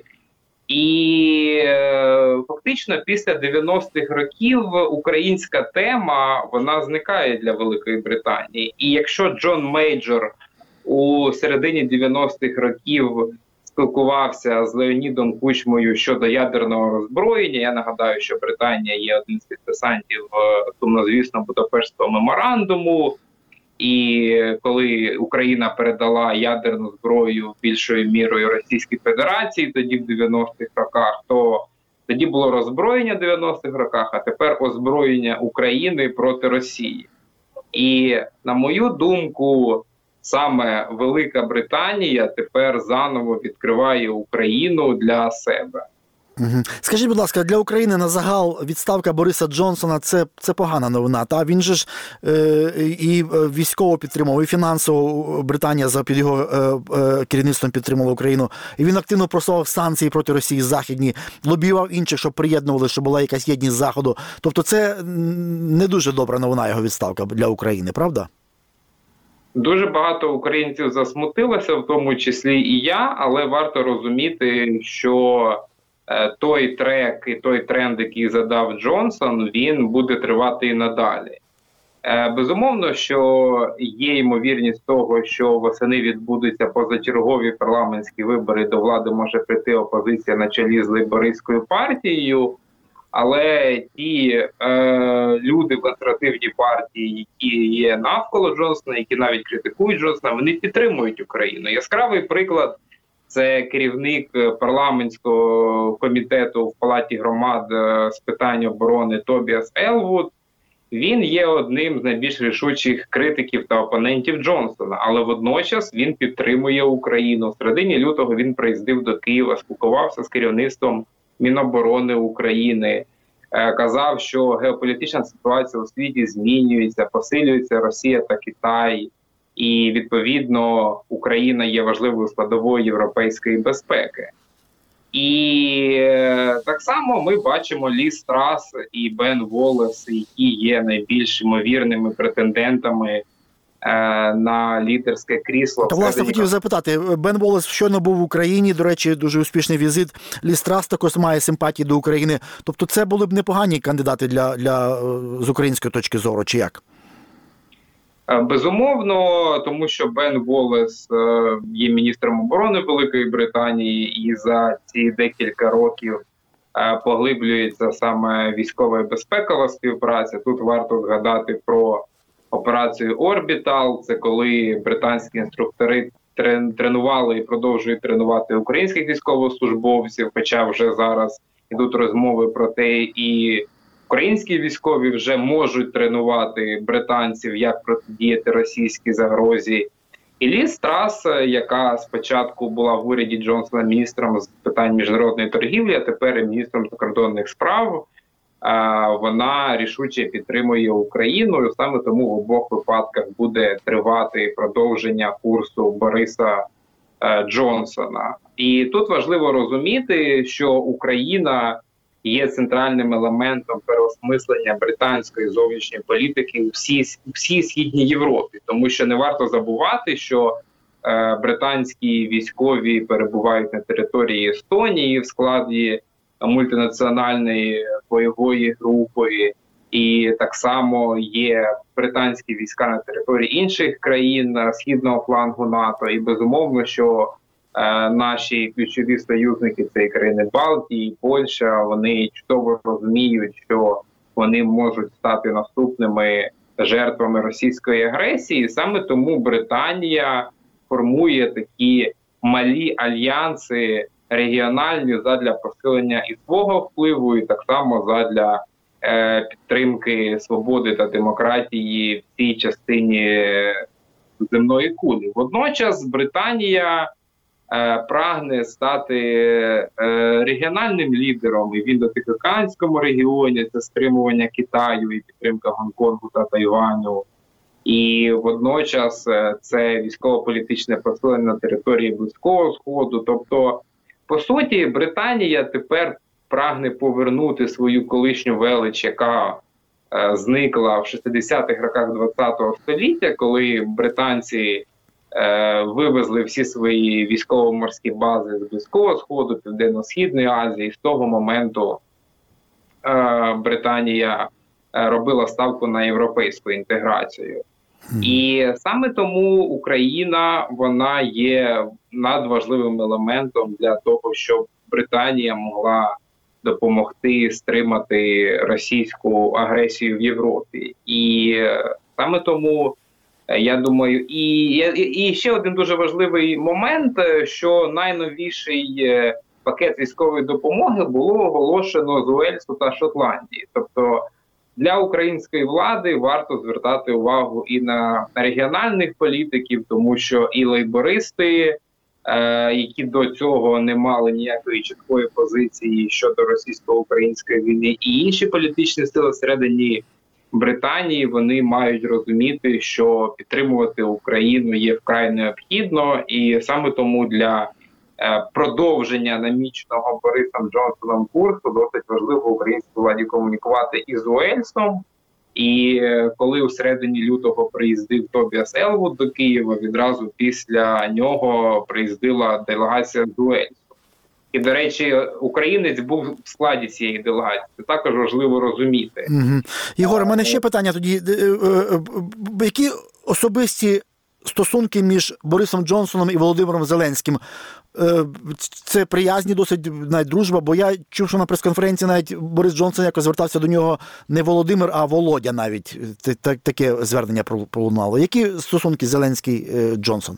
І е, фактично після дев'яностих років українська тема, вона зникає для Великої Британії. І якщо Джон Мейджор у середині дев'яностих років спілкувався з Леонідом Кучмою щодо ядерного роззброєння, я нагадаю, що Британія є одним з підписантів сумнозвісного Будапештського меморандуму, і коли Україна передала ядерну зброю більшою мірою Російській Федерації тоді в дев'яностих роках, то тоді було роззброєння в дев'яностих роках, а тепер озброєння України проти Росії. І, на мою думку, саме Велика Британія тепер заново відкриває Україну для себе. Угу. Скажіть, будь ласка, для України на загал відставка Бориса Джонсона – це, це погана новина. Та він же ж е, і військово підтримував, і фінансово Британія за під його е, е, керівництвом підтримувала Україну. І він активно просував санкції проти Росії західні, лобіював інших, щоб приєднували, щоб була якась єдність Заходу. Тобто це не дуже добра новина його відставка для України, правда? Дуже багато українців засмутилося, в тому числі і я, але варто розуміти, що той трек і той тренд, який задав Джонсон, він буде тривати і надалі. Безумовно, що є ймовірність того, що восени відбудуться позачергові парламентські вибори, до влади може прийти опозиція на чолі з лейбористською партією, але ті е, люди в консервативній партії, які є навколо Джонсона, які навіть критикують Джонсона, вони підтримують Україну. Яскравий приклад – це керівник парламентського комітету в Палаті громад з питань оборони Тобіас Елвуд. Він є одним з найбільш рішучих критиків та опонентів Джонсона, але водночас він підтримує Україну. В середині лютого він приїздив до Києва, спілкувався з керівництвом Міноборони України, казав, що геополітична ситуація у світі змінюється, посилюється Росія та Китай, і, відповідно, Україна є важливою складовою європейської безпеки. І так само ми бачимо Ліз Трас і Бен Воллес, які є найбільш ймовірними претендентами на лідерське крісло. Та, власне, хотів запитати, Бен Воллес щойно був в Україні, до речі, дуже успішний візит. Ліз Трас також має симпатії до України. Тобто це були б непогані кандидати для, для, з української точки зору, чи як? Безумовно, тому що Бен Воллес є міністром оборони Великої Британії і за ці декілька років поглиблюється саме військова і безпекова співпраця. Тут варто згадати про операцію «Орбітал». Це коли британські інструктори тренували і продовжують тренувати українських військовослужбовців, хоча вже зараз йдуть розмови про те, і українські військові вже можуть тренувати британців, як протидіяти російській загрозі. І Ліз Трас, яка спочатку була в уряді Джонсона міністром з питань міжнародної торгівлі, а тепер міністром закордонних справ, вона рішуче підтримує Україну, і саме тому в обох випадках буде тривати продовження курсу Бориса Джонсона. І тут важливо розуміти, що Україна є центральним елементом переосмислення британської зовнішньої політики у всій, всій Східній Європі. Тому що не варто забувати, що е, британські військові перебувають на території Естонії в складі мультинаціональної бойової групи, і так само є британські війська на території інших країн східного флангу НАТО. І безумовно, що е, наші ключові союзники, це і країни Балтії, і Польща, вони чудово розуміють, що вони можуть стати наступними жертвами російської агресії. Саме тому Британія формує такі малі альянси регіональні задля посилення і свого впливу, і так само задля е, підтримки свободи та демократії в цій частині земної кулі. Водночас Британія е, прагне стати е, регіональним лідером і в індотихоокеанському регіоні, це стримування Китаю і підтримка Гонконгу та Тайваню. І водночас е, це військово-політичне посилення на території Близького Сходу. Тобто, по суті, Британія тепер прагне повернути свою колишню велич, яка е, зникла в шістдесятих роках ХХ століття, коли британці е, вивезли всі свої військово-морські бази з Близького Сходу, Південно-Східної Азії. З того моменту е, Британія е, робила ставку на європейську інтеграцію. І саме тому Україна, вона є надважливим елементом для того, щоб Британія могла допомогти стримати російську агресію в Європі. І саме тому, я думаю, і, і ще один дуже важливий момент, що найновіший пакет військової допомоги було оголошено з Уельсу та Шотландії. Тобто для української влади варто звертати увагу і на регіональних політиків, тому що і лейбористи, е, які до цього не мали ніякої чіткої позиції щодо російсько-української війни, і інші політичні сили всередині Британії, вони мають розуміти, що підтримувати Україну є вкрай необхідно, і саме тому для продовження наміченого Борисом Джонсоном курсу досить важливо українській владі комунікувати із Уельсом. І коли у середині лютого приїздив Тобіас Елвуд до Києва, відразу після нього приїздила делегація з Уельсу. І, до речі, українець був в складі цієї делегації. Це також важливо розуміти. Угу. Єгор, у мене ще питання тоді. Які особисті стосунки між Борисом Джонсоном і Володимиром Зеленським? Це приязні досить, навіть дружба, бо я чув, що на прес-конференції навіть Борис Джонсон якось звертався до нього не Володимир, а Володя навіть. Таке звернення пролунало. Які стосунки Зеленський-Джонсон?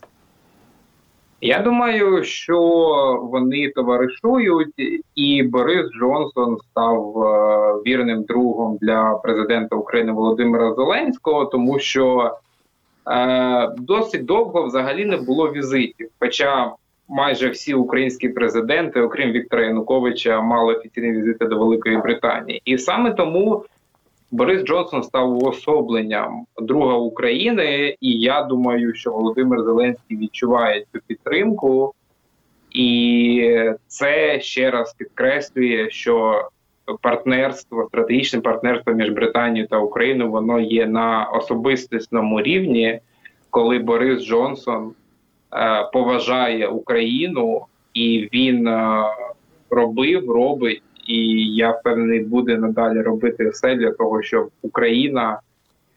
Я думаю, що вони товаришують, і Борис Джонсон став вірним другом для президента України Володимира Зеленського, тому що е, досить довго взагалі не було візитів. Хоча майже всі українські президенти, окрім Віктора Януковича, мали офіційні візити до Великої Британії. І саме тому Борис Джонсон став уособленням друга України, і я думаю, що Володимир Зеленський відчуває цю підтримку І це ще раз підкреслює, що партнерство, стратегічне партнерство між Британією та Україною, воно є на особистісному рівні, коли Борис Джонсон е, поважає Україну, і він е, робив, робить, і я впевнений, буде надалі робити все для того, щоб Україна е,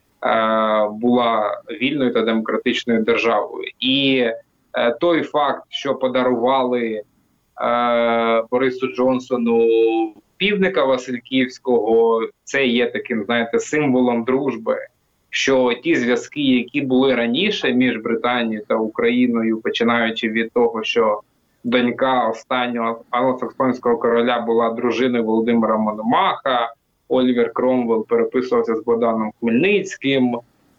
була вільною та демократичною державою. І е, той факт, що подарували е, Борису Джонсону півника Васильківського, це є таким, знаєте, символом дружби, що ті зв'язки, які були раніше між Британією та Україною, починаючи від того, що донька останнього англосаксонського короля була дружиною Володимира Мономаха, Олівер Кромвелл переписувався з Богданом Хмельницьким,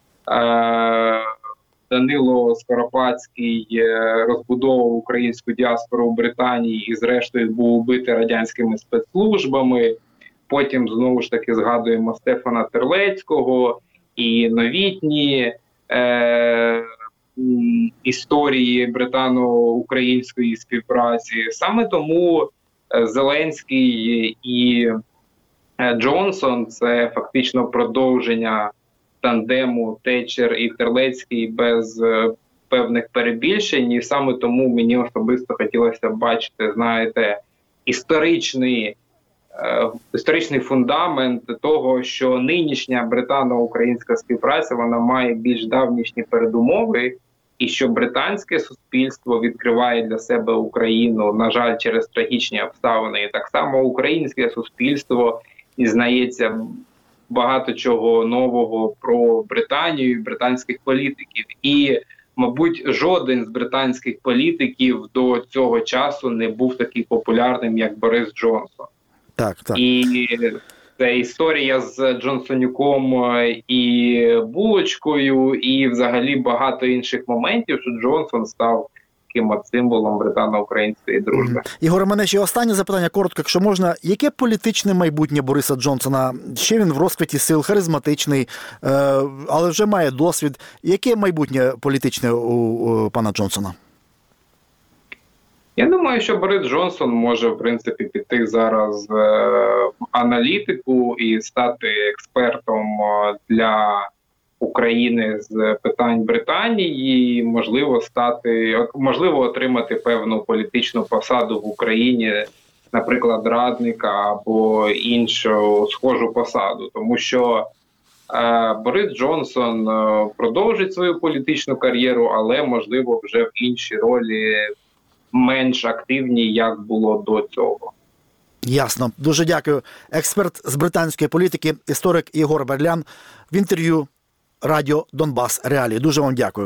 Данило Скоропадський розбудовував українську діаспору в Британії і зрештою був убитий радянськими спецслужбами. Потім знову ж таки згадуємо Стефана Терлецького і новітні е, історії британо-української співпраці. Саме тому Зеленський і Джонсон – це фактично продовження тандему Тетчер і Терлецький без е, певних перебільшень. І саме тому мені особисто хотілося б бачити, знаєте, історичний, е, історичний фундамент того, що нинішня британо-українська співпраця, вона має більш давнішні передумови, і що британське суспільство відкриває для себе Україну, на жаль, через трагічні обставини. І так само українське суспільство дізнається багато чого нового про Британію і британських політиків. І, мабуть, жоден з британських політиків до цього часу не був такий популярним, як Борис Джонсон. Так, так. І це історія з Джонсонюком і булочкою, і взагалі багато інших моментів, що Джонсон став таким символом британо-української дружби. Mm-hmm. Ігор, у мене ще останнє запитання, коротко, якщо можна. Яке політичне майбутнє Бориса Джонсона? Ще він в розквіті сил, харизматичний, але вже має досвід. Яке майбутнє політичне у пана Джонсона? Я думаю, що Борис Джонсон може, в принципі, піти зараз в аналітику і стати експертом для України з питань Британії, і, можливо, стати, можливо, отримати певну політичну посаду в Україні, наприклад, радника або іншу схожу посаду. Тому що е, Борис Джонсон е, продовжить свою політичну кар'єру, але, можливо, вже в іншій ролі, менш активній, як було до цього. Ясно. Дуже дякую. Експерт з британської політики, історик Єгор Берлян в інтерв'ю Радіо Донбас Реалії. Дуже вам дякую.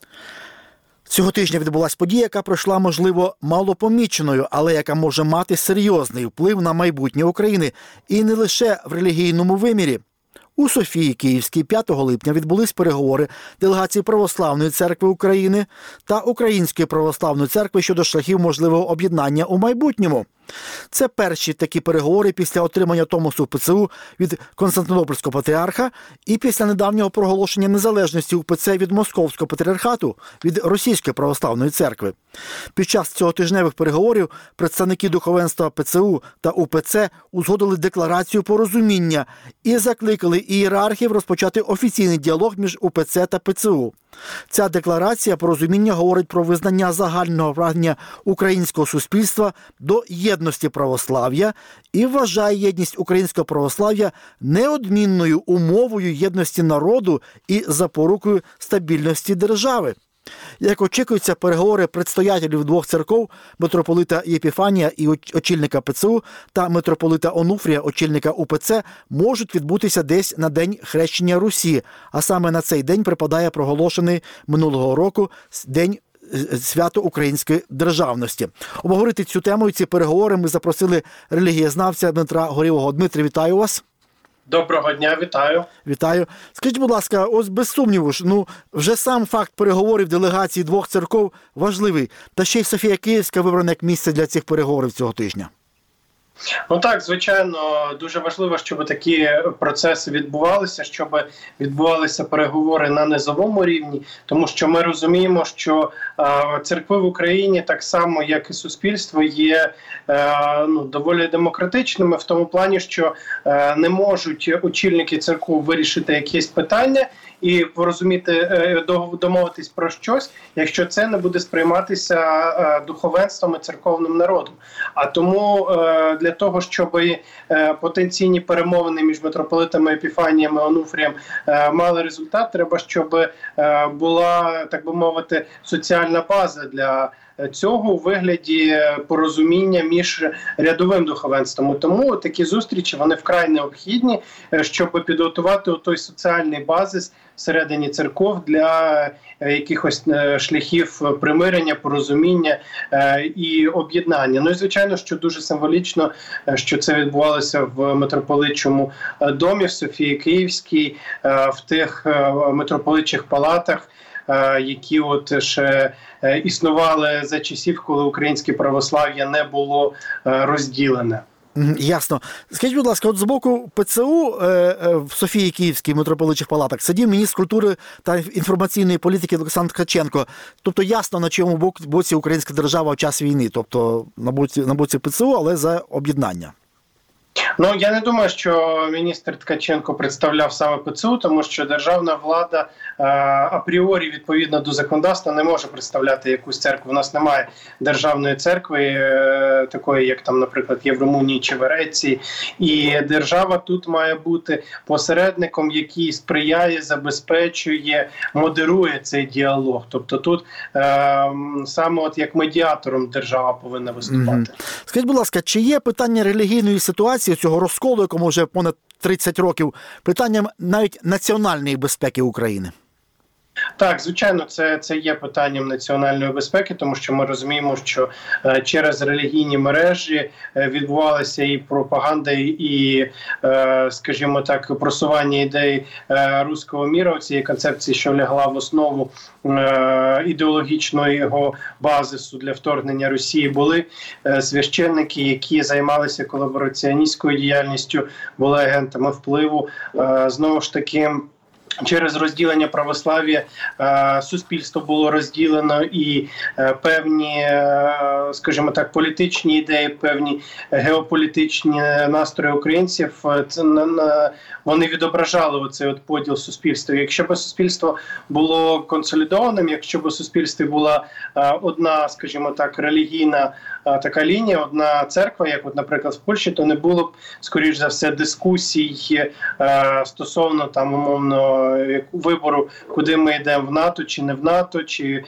Цього тижня відбулася подія, яка пройшла, можливо, малопоміченою, але яка може мати серйозний вплив на майбутнє України. І не лише в релігійному вимірі. У Софії Київській п'ятого липня відбулись переговори делегації Православної церкви України та Української Православної церкви щодо шляхів можливого об'єднання у майбутньому. Це перші такі переговори після отримання Томосу ПЦУ від Константинопольського патріарха і після недавнього проголошення незалежності УПЦ від Московського патріархату, від Російської Православної церкви. Під час цього тижневих переговорів представники духовенства ПЦУ та УПЦ узгодили декларацію порозуміння і закликали ієрархів розпочати офіційний діалог між УПЦ та ПЦУ. Ця декларація порозуміння говорить про визнання загального прагнення українського суспільства до єдності православ'я і вважає єдність українського православ'я неодмінною умовою єдності народу і запорукою стабільності держави. Як очікується, переговори предстоятелів двох церков, митрополита Єпіфанія і очільника ПЦУ та митрополита Онуфрія, очільника УПЦ, можуть відбутися десь на День Хрещення Русі, а саме на цей день припадає проголошений минулого року День свято української державності. Обговорити цю тему і ці переговори ми запросили релігієзнавця Дмитра Горілого. Дмитре, вітаю вас. Доброго дня, вітаю. Вітаю. Скажіть, будь ласка, ось без сумніву ж, ну, вже сам факт переговорів делегації двох церков важливий. Та ще й Софія Київська вибрана як місце для цих переговорів цього тижня. Ну так, звичайно, дуже важливо, щоб такі процеси відбувалися, щоб відбувалися переговори на низовому рівні, тому що ми розуміємо, що е, церкви в Україні, так само як і суспільство, є е, ну, доволі демократичними в тому плані, що е, не можуть очільники церков вирішити якісь питання і порозуміти, домовитись про щось, якщо це не буде сприйматися духовенством і церковним народом. А тому для того, щоб потенційні перемовини між митрополитами Епіфанієм і Онуфрієм мали результат, треба, щоб була, так би мовити, соціальна база для цього у вигляді порозуміння між рядовим духовенством. Тому такі зустрічі, вони вкрай необхідні, щоб підготувати той соціальний базис всередині церков для якихось шляхів примирення, порозуміння і об'єднання. Ну і звичайно, що дуже символічно, що це відбувалося в митрополитчому домі в Софії Київській, в тих митрополитчих палатах, які от ще існували за часів, коли українське православ'я не було розділене. Ясно. Скажіть, будь ласка, от з боку ПЦУ в Софії Київській митрополитчих палатах сидів міністр культури та інформаційної політики Олександр Ткаченко. Тобто ясно, на чому боці українська держава в час війни. Тобто на боці, на боці ПЦУ, але за об'єднання. Ну, я не думаю, що міністр Ткаченко представляв саме ПЦУ, тому що державна влада е, апріорі, відповідно до законодавства, не може представляти якусь церкву. У нас немає державної церкви, е, такої, як там, наприклад, є в Румунії чи в Греції. І держава тут має бути посередником, який сприяє, забезпечує, модерує цей діалог. Тобто тут е, саме от як медіатором держава повинна виступати. Mm-hmm. Скажіть, будь ласка, чи є питання релігійної ситуації, цього розколу, якому вже понад тридцять років, питанням навіть національної безпеки України? Так, звичайно, це, це є питанням національної безпеки, тому що ми розуміємо, що е, через релігійні мережі е, відбувалася і пропаганда, і, е, скажімо так, просування ідей е, руського міра, цієї концепції, що лягла в основу е, ідеологічного його базису для вторгнення Росії, були е, священники, які займалися колабораціоністською діяльністю, були агентами впливу. Е, знову ж таки, через розділення православ'я е, суспільство було розділено, і е, певні, е, скажімо так, політичні ідеї, певні геополітичні настрої українців, це, на, вони відображали оцей от поділ суспільства. Якщо б суспільство було консолідованим, якщо б у суспільстві була е, одна, скажімо так, релігійна е, така лінія, одна церква, як, от, наприклад, в Польщі, то не було б, скоріш за все, дискусій е, стосовно там, умовно, вибору, куди ми йдемо, в НАТО чи не в НАТО, чи е,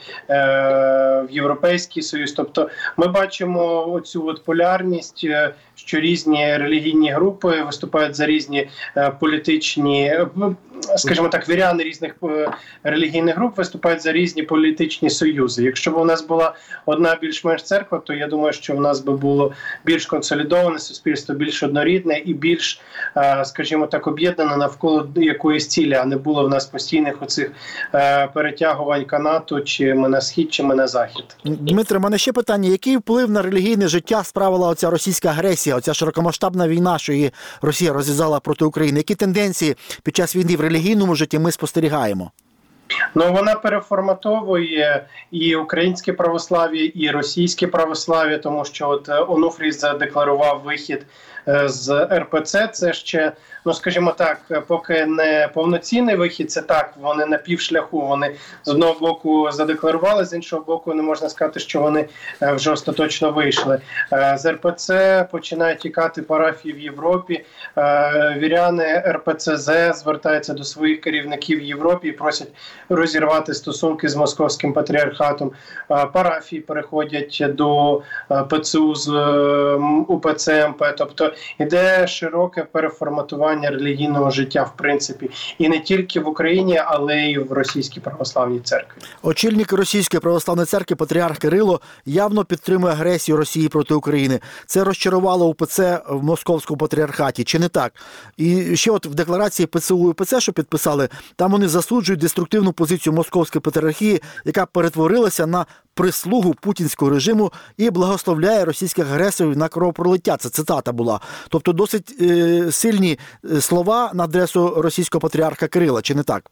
в Європейський Союз. Тобто ми бачимо оцю от полярність, що різні релігійні групи виступають за різні е, політичні, скажімо так, віряни різних е, релігійних груп виступають за різні політичні союзи. Якщо б у нас була одна більш-менш церква, то я думаю, що в нас би було більш консолідоване суспільство, більш однорідне і більш, е, скажімо так, об'єднане навколо якоїсь цілі, а не було в нас постійних оцих е, перетягувань канату, чи ми на схід, чи ми на захід. Дмитре, у мене ще питання. Який вплив на релігійне життя справила оця російська агресія, оця широкомасштабна війна, що її Росія розв'язала проти України? Які тенденції під час війни в релігійному житті ми спостерігаємо? Ну, вона переформатовує і українське православ'я, і російське православ'я, тому що от Онуфрій задекларував вихід з ер пе це. Це ще, ну, скажімо так, поки не повноцінний вихід, це так, вони на півшляху, вони з одного боку задекларували, з іншого боку не можна сказати, що вони вже остаточно вийшли. З ер пе це починають тікати парафії в Європі, віряни ер пе це зет звертаються до своїх керівників в Європі і просять розірвати стосунки з московським патріархатом. Парафії переходять до пе це у з у пе це ем пе, тобто іде широке переформатування релігійного життя, в принципі, і не тільки в Україні, але й в Російській православній церкві. Очільник Російської православної церкви патріарх Кирило явно підтримує агресію Росії проти України. Це розчарувало у пе це в Московському патріархаті, чи не так? І ще от в декларації пе це у і пе це, що підписали, там вони засуджують деструктивну агресивну позицію Московської патріархії, яка перетворилася на прислугу путінського режиму і благословляє російських агресорів на кровопролиття. Це цитата була. Тобто досить е, сильні слова на адресу російського патріарха Кирила, чи не так?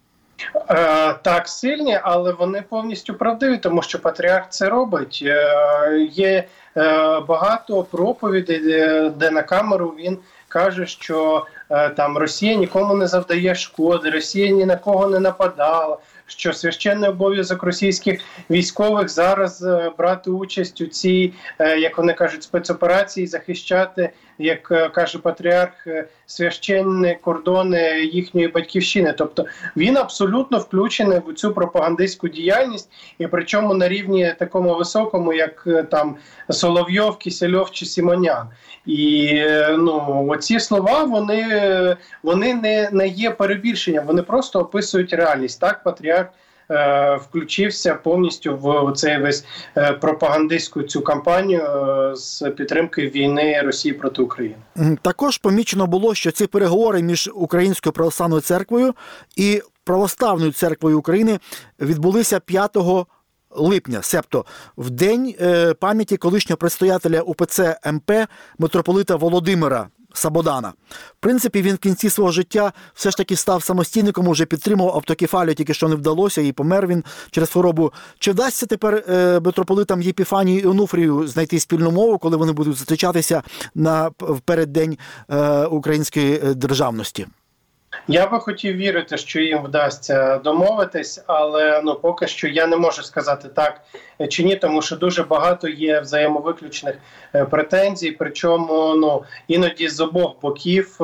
Е, так, сильні, але вони повністю правдиві, тому що патріарх це робить. Е, є е, багато проповідей, де, де на камеру він каже, що е, там Росія нікому не завдає шкоди, Росія ні на кого не нападала, що священний обов'язок російських військових зараз е, брати участь у цій, е, як вони кажуть, спецоперації, захищати, як е, каже патріарх, е, священні кордони їхньої батьківщини. Тобто він абсолютно включений в цю пропагандистську діяльність, і причому на рівні такому високому, як е, там Соловйов, Кисельов чи Симонян. І е, ну, оці слова, вони, вони не, не є перебільшенням, вони просто описують реальність. Так, патріарх е, включився повністю в цей весь е, пропагандистську цю кампанію е, з підтримки війни Росії проти України. Також помічено було, що ці переговори між Українською православною церквою і Православною церквою України відбулися п'ятого липня, себто в день е, пам'яті колишнього предстоятеля УПЦ МП митрополита Володимира Сабодана. В принципі, він в кінці свого життя все ж таки став самостійником, уже підтримував автокефалію, тільки що не вдалося, і помер він через хворобу. Чи вдасться тепер е, митрополитам Єпіфанію і Онуфрію знайти спільну мову, коли вони будуть зустрічатися на, в переддень е, української державності? Я би хотів вірити, що їм вдасться домовитись, але ну поки що я не можу сказати так чи ні, тому що дуже багато є взаємовиключних е, претензій, причому ну іноді з обох боків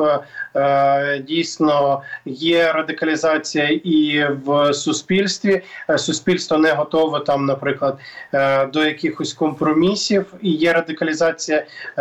е, дійсно є радикалізація і в суспільстві. Суспільство не готове там, наприклад, е, до якихось компромісів, і є радикалізація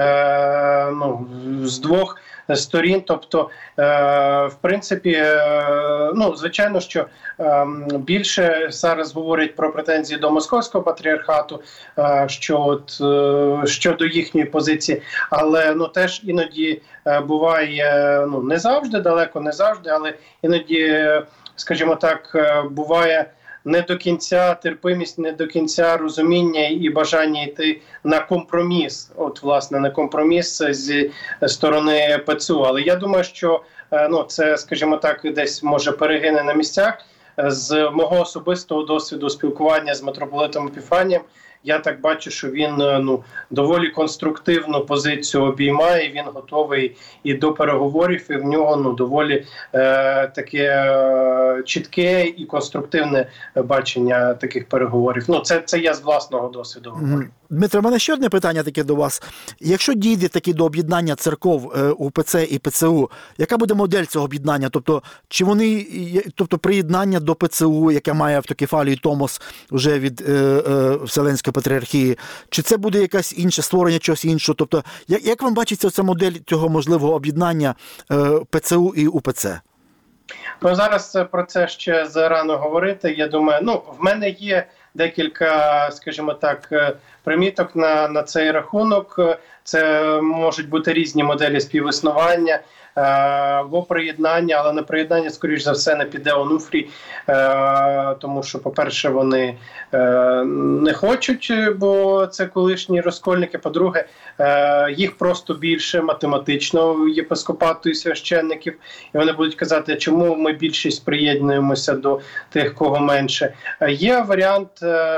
е, ну, з двох сторін, тобто, е, в принципі, е, ну, звичайно, що е, більше зараз говорять про претензії до Московського патріархату, е, що от, е, щодо їхньої позиції, але ну, теж іноді е, буває, ну, не завжди, далеко не завжди, але іноді, е, скажімо так, е, буває не до кінця терпимість, не до кінця розуміння і бажання йти на компроміс, от власне на компроміс зі сторони ПЦУ. Але я думаю, що ну це, скажімо так, десь може перегине на місцях. З мого особистого досвіду спілкування з митрополитом Епіфанієм, я так бачу, що він ну доволі конструктивну позицію обіймає, він готовий і до переговорів, і в нього ну доволі е, таке е, чітке і конструктивне бачення таких переговорів. Ну це, це я з власного досвіду говорю. Дмитро, у мене ще одне питання таке до вас. Якщо дійде таки до об'єднання церков УПЦ і ПЦУ, яка буде модель цього об'єднання? Тобто, чи вони, тобто приєднання до ПЦУ, яке має автокефалію Томос вже від е, е, Вселенської патріархії, чи це буде якась інше створення чогось іншого? Тобто, як, як вам бачиться ця модель цього можливого об'єднання е, ПЦУ і УПЦ? Ну, зараз про це ще зарано говорити. Я думаю, ну, в мене є декілька, скажімо так, приміток на, на цей рахунок. Це можуть бути різні моделі співіснування або приєднання, але на приєднання, скоріш за все, не піде Онуфрій, тому що, по-перше, вони не хочуть, бо це колишні розкольники. По-друге, їх просто більше математично єпископату і священників, і вони будуть казати, чому ми більшість приєднуємося до тих, кого менше. Є варіант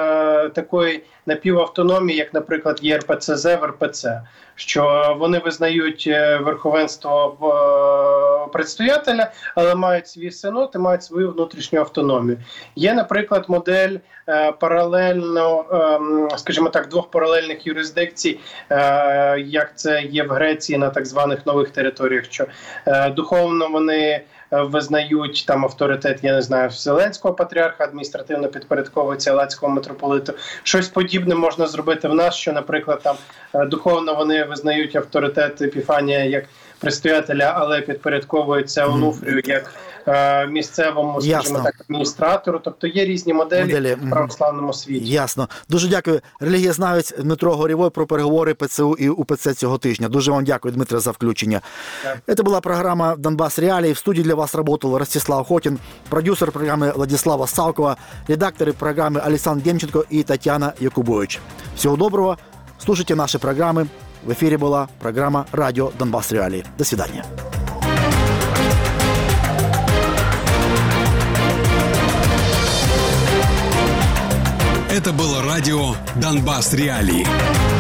такої напівавтономії, як, наприклад, є РПЦЗ в РПЦ, що вони визнають верховенство предстоятеля, але мають свій синод і мають свою внутрішню автономію. Є, наприклад, модель паралельно, скажімо так, двох паралельних юрисдикцій, як це є в Греції на так званих нових територіях, що духовно вони визнають там авторитет, я не знаю, Вселенського патріарха, адміністративно підпорядковується Галацького митрополиту. Щось подібне можна зробити в нас, що, наприклад, там духовно вони визнають авторитет Епіфанія як предстоятеля, але підпорядковується Онуфрію як е, місцевому, скажімо Ясно. так, адміністратору. Тобто є різні моделі, Моделі, в православному світі. Ясно. Дуже дякую. Релігієзнавець Дмитро Горєвой про переговори ПЦУ і УПЦ цього тижня. Дуже вам дякую, Дмитро, за включення. Это была программа «Донбасс Реалии». В студии для вас работал Ростислав Хотин, продюсер программы Владислава Салкова, редакторы программы Александр Демченко и Татьяна Якубович. Всего доброго. Слушайте наши программы. В эфире была программа «Радио Донбасс Реалии». До свидания. Это было радио «Донбасс Реалии».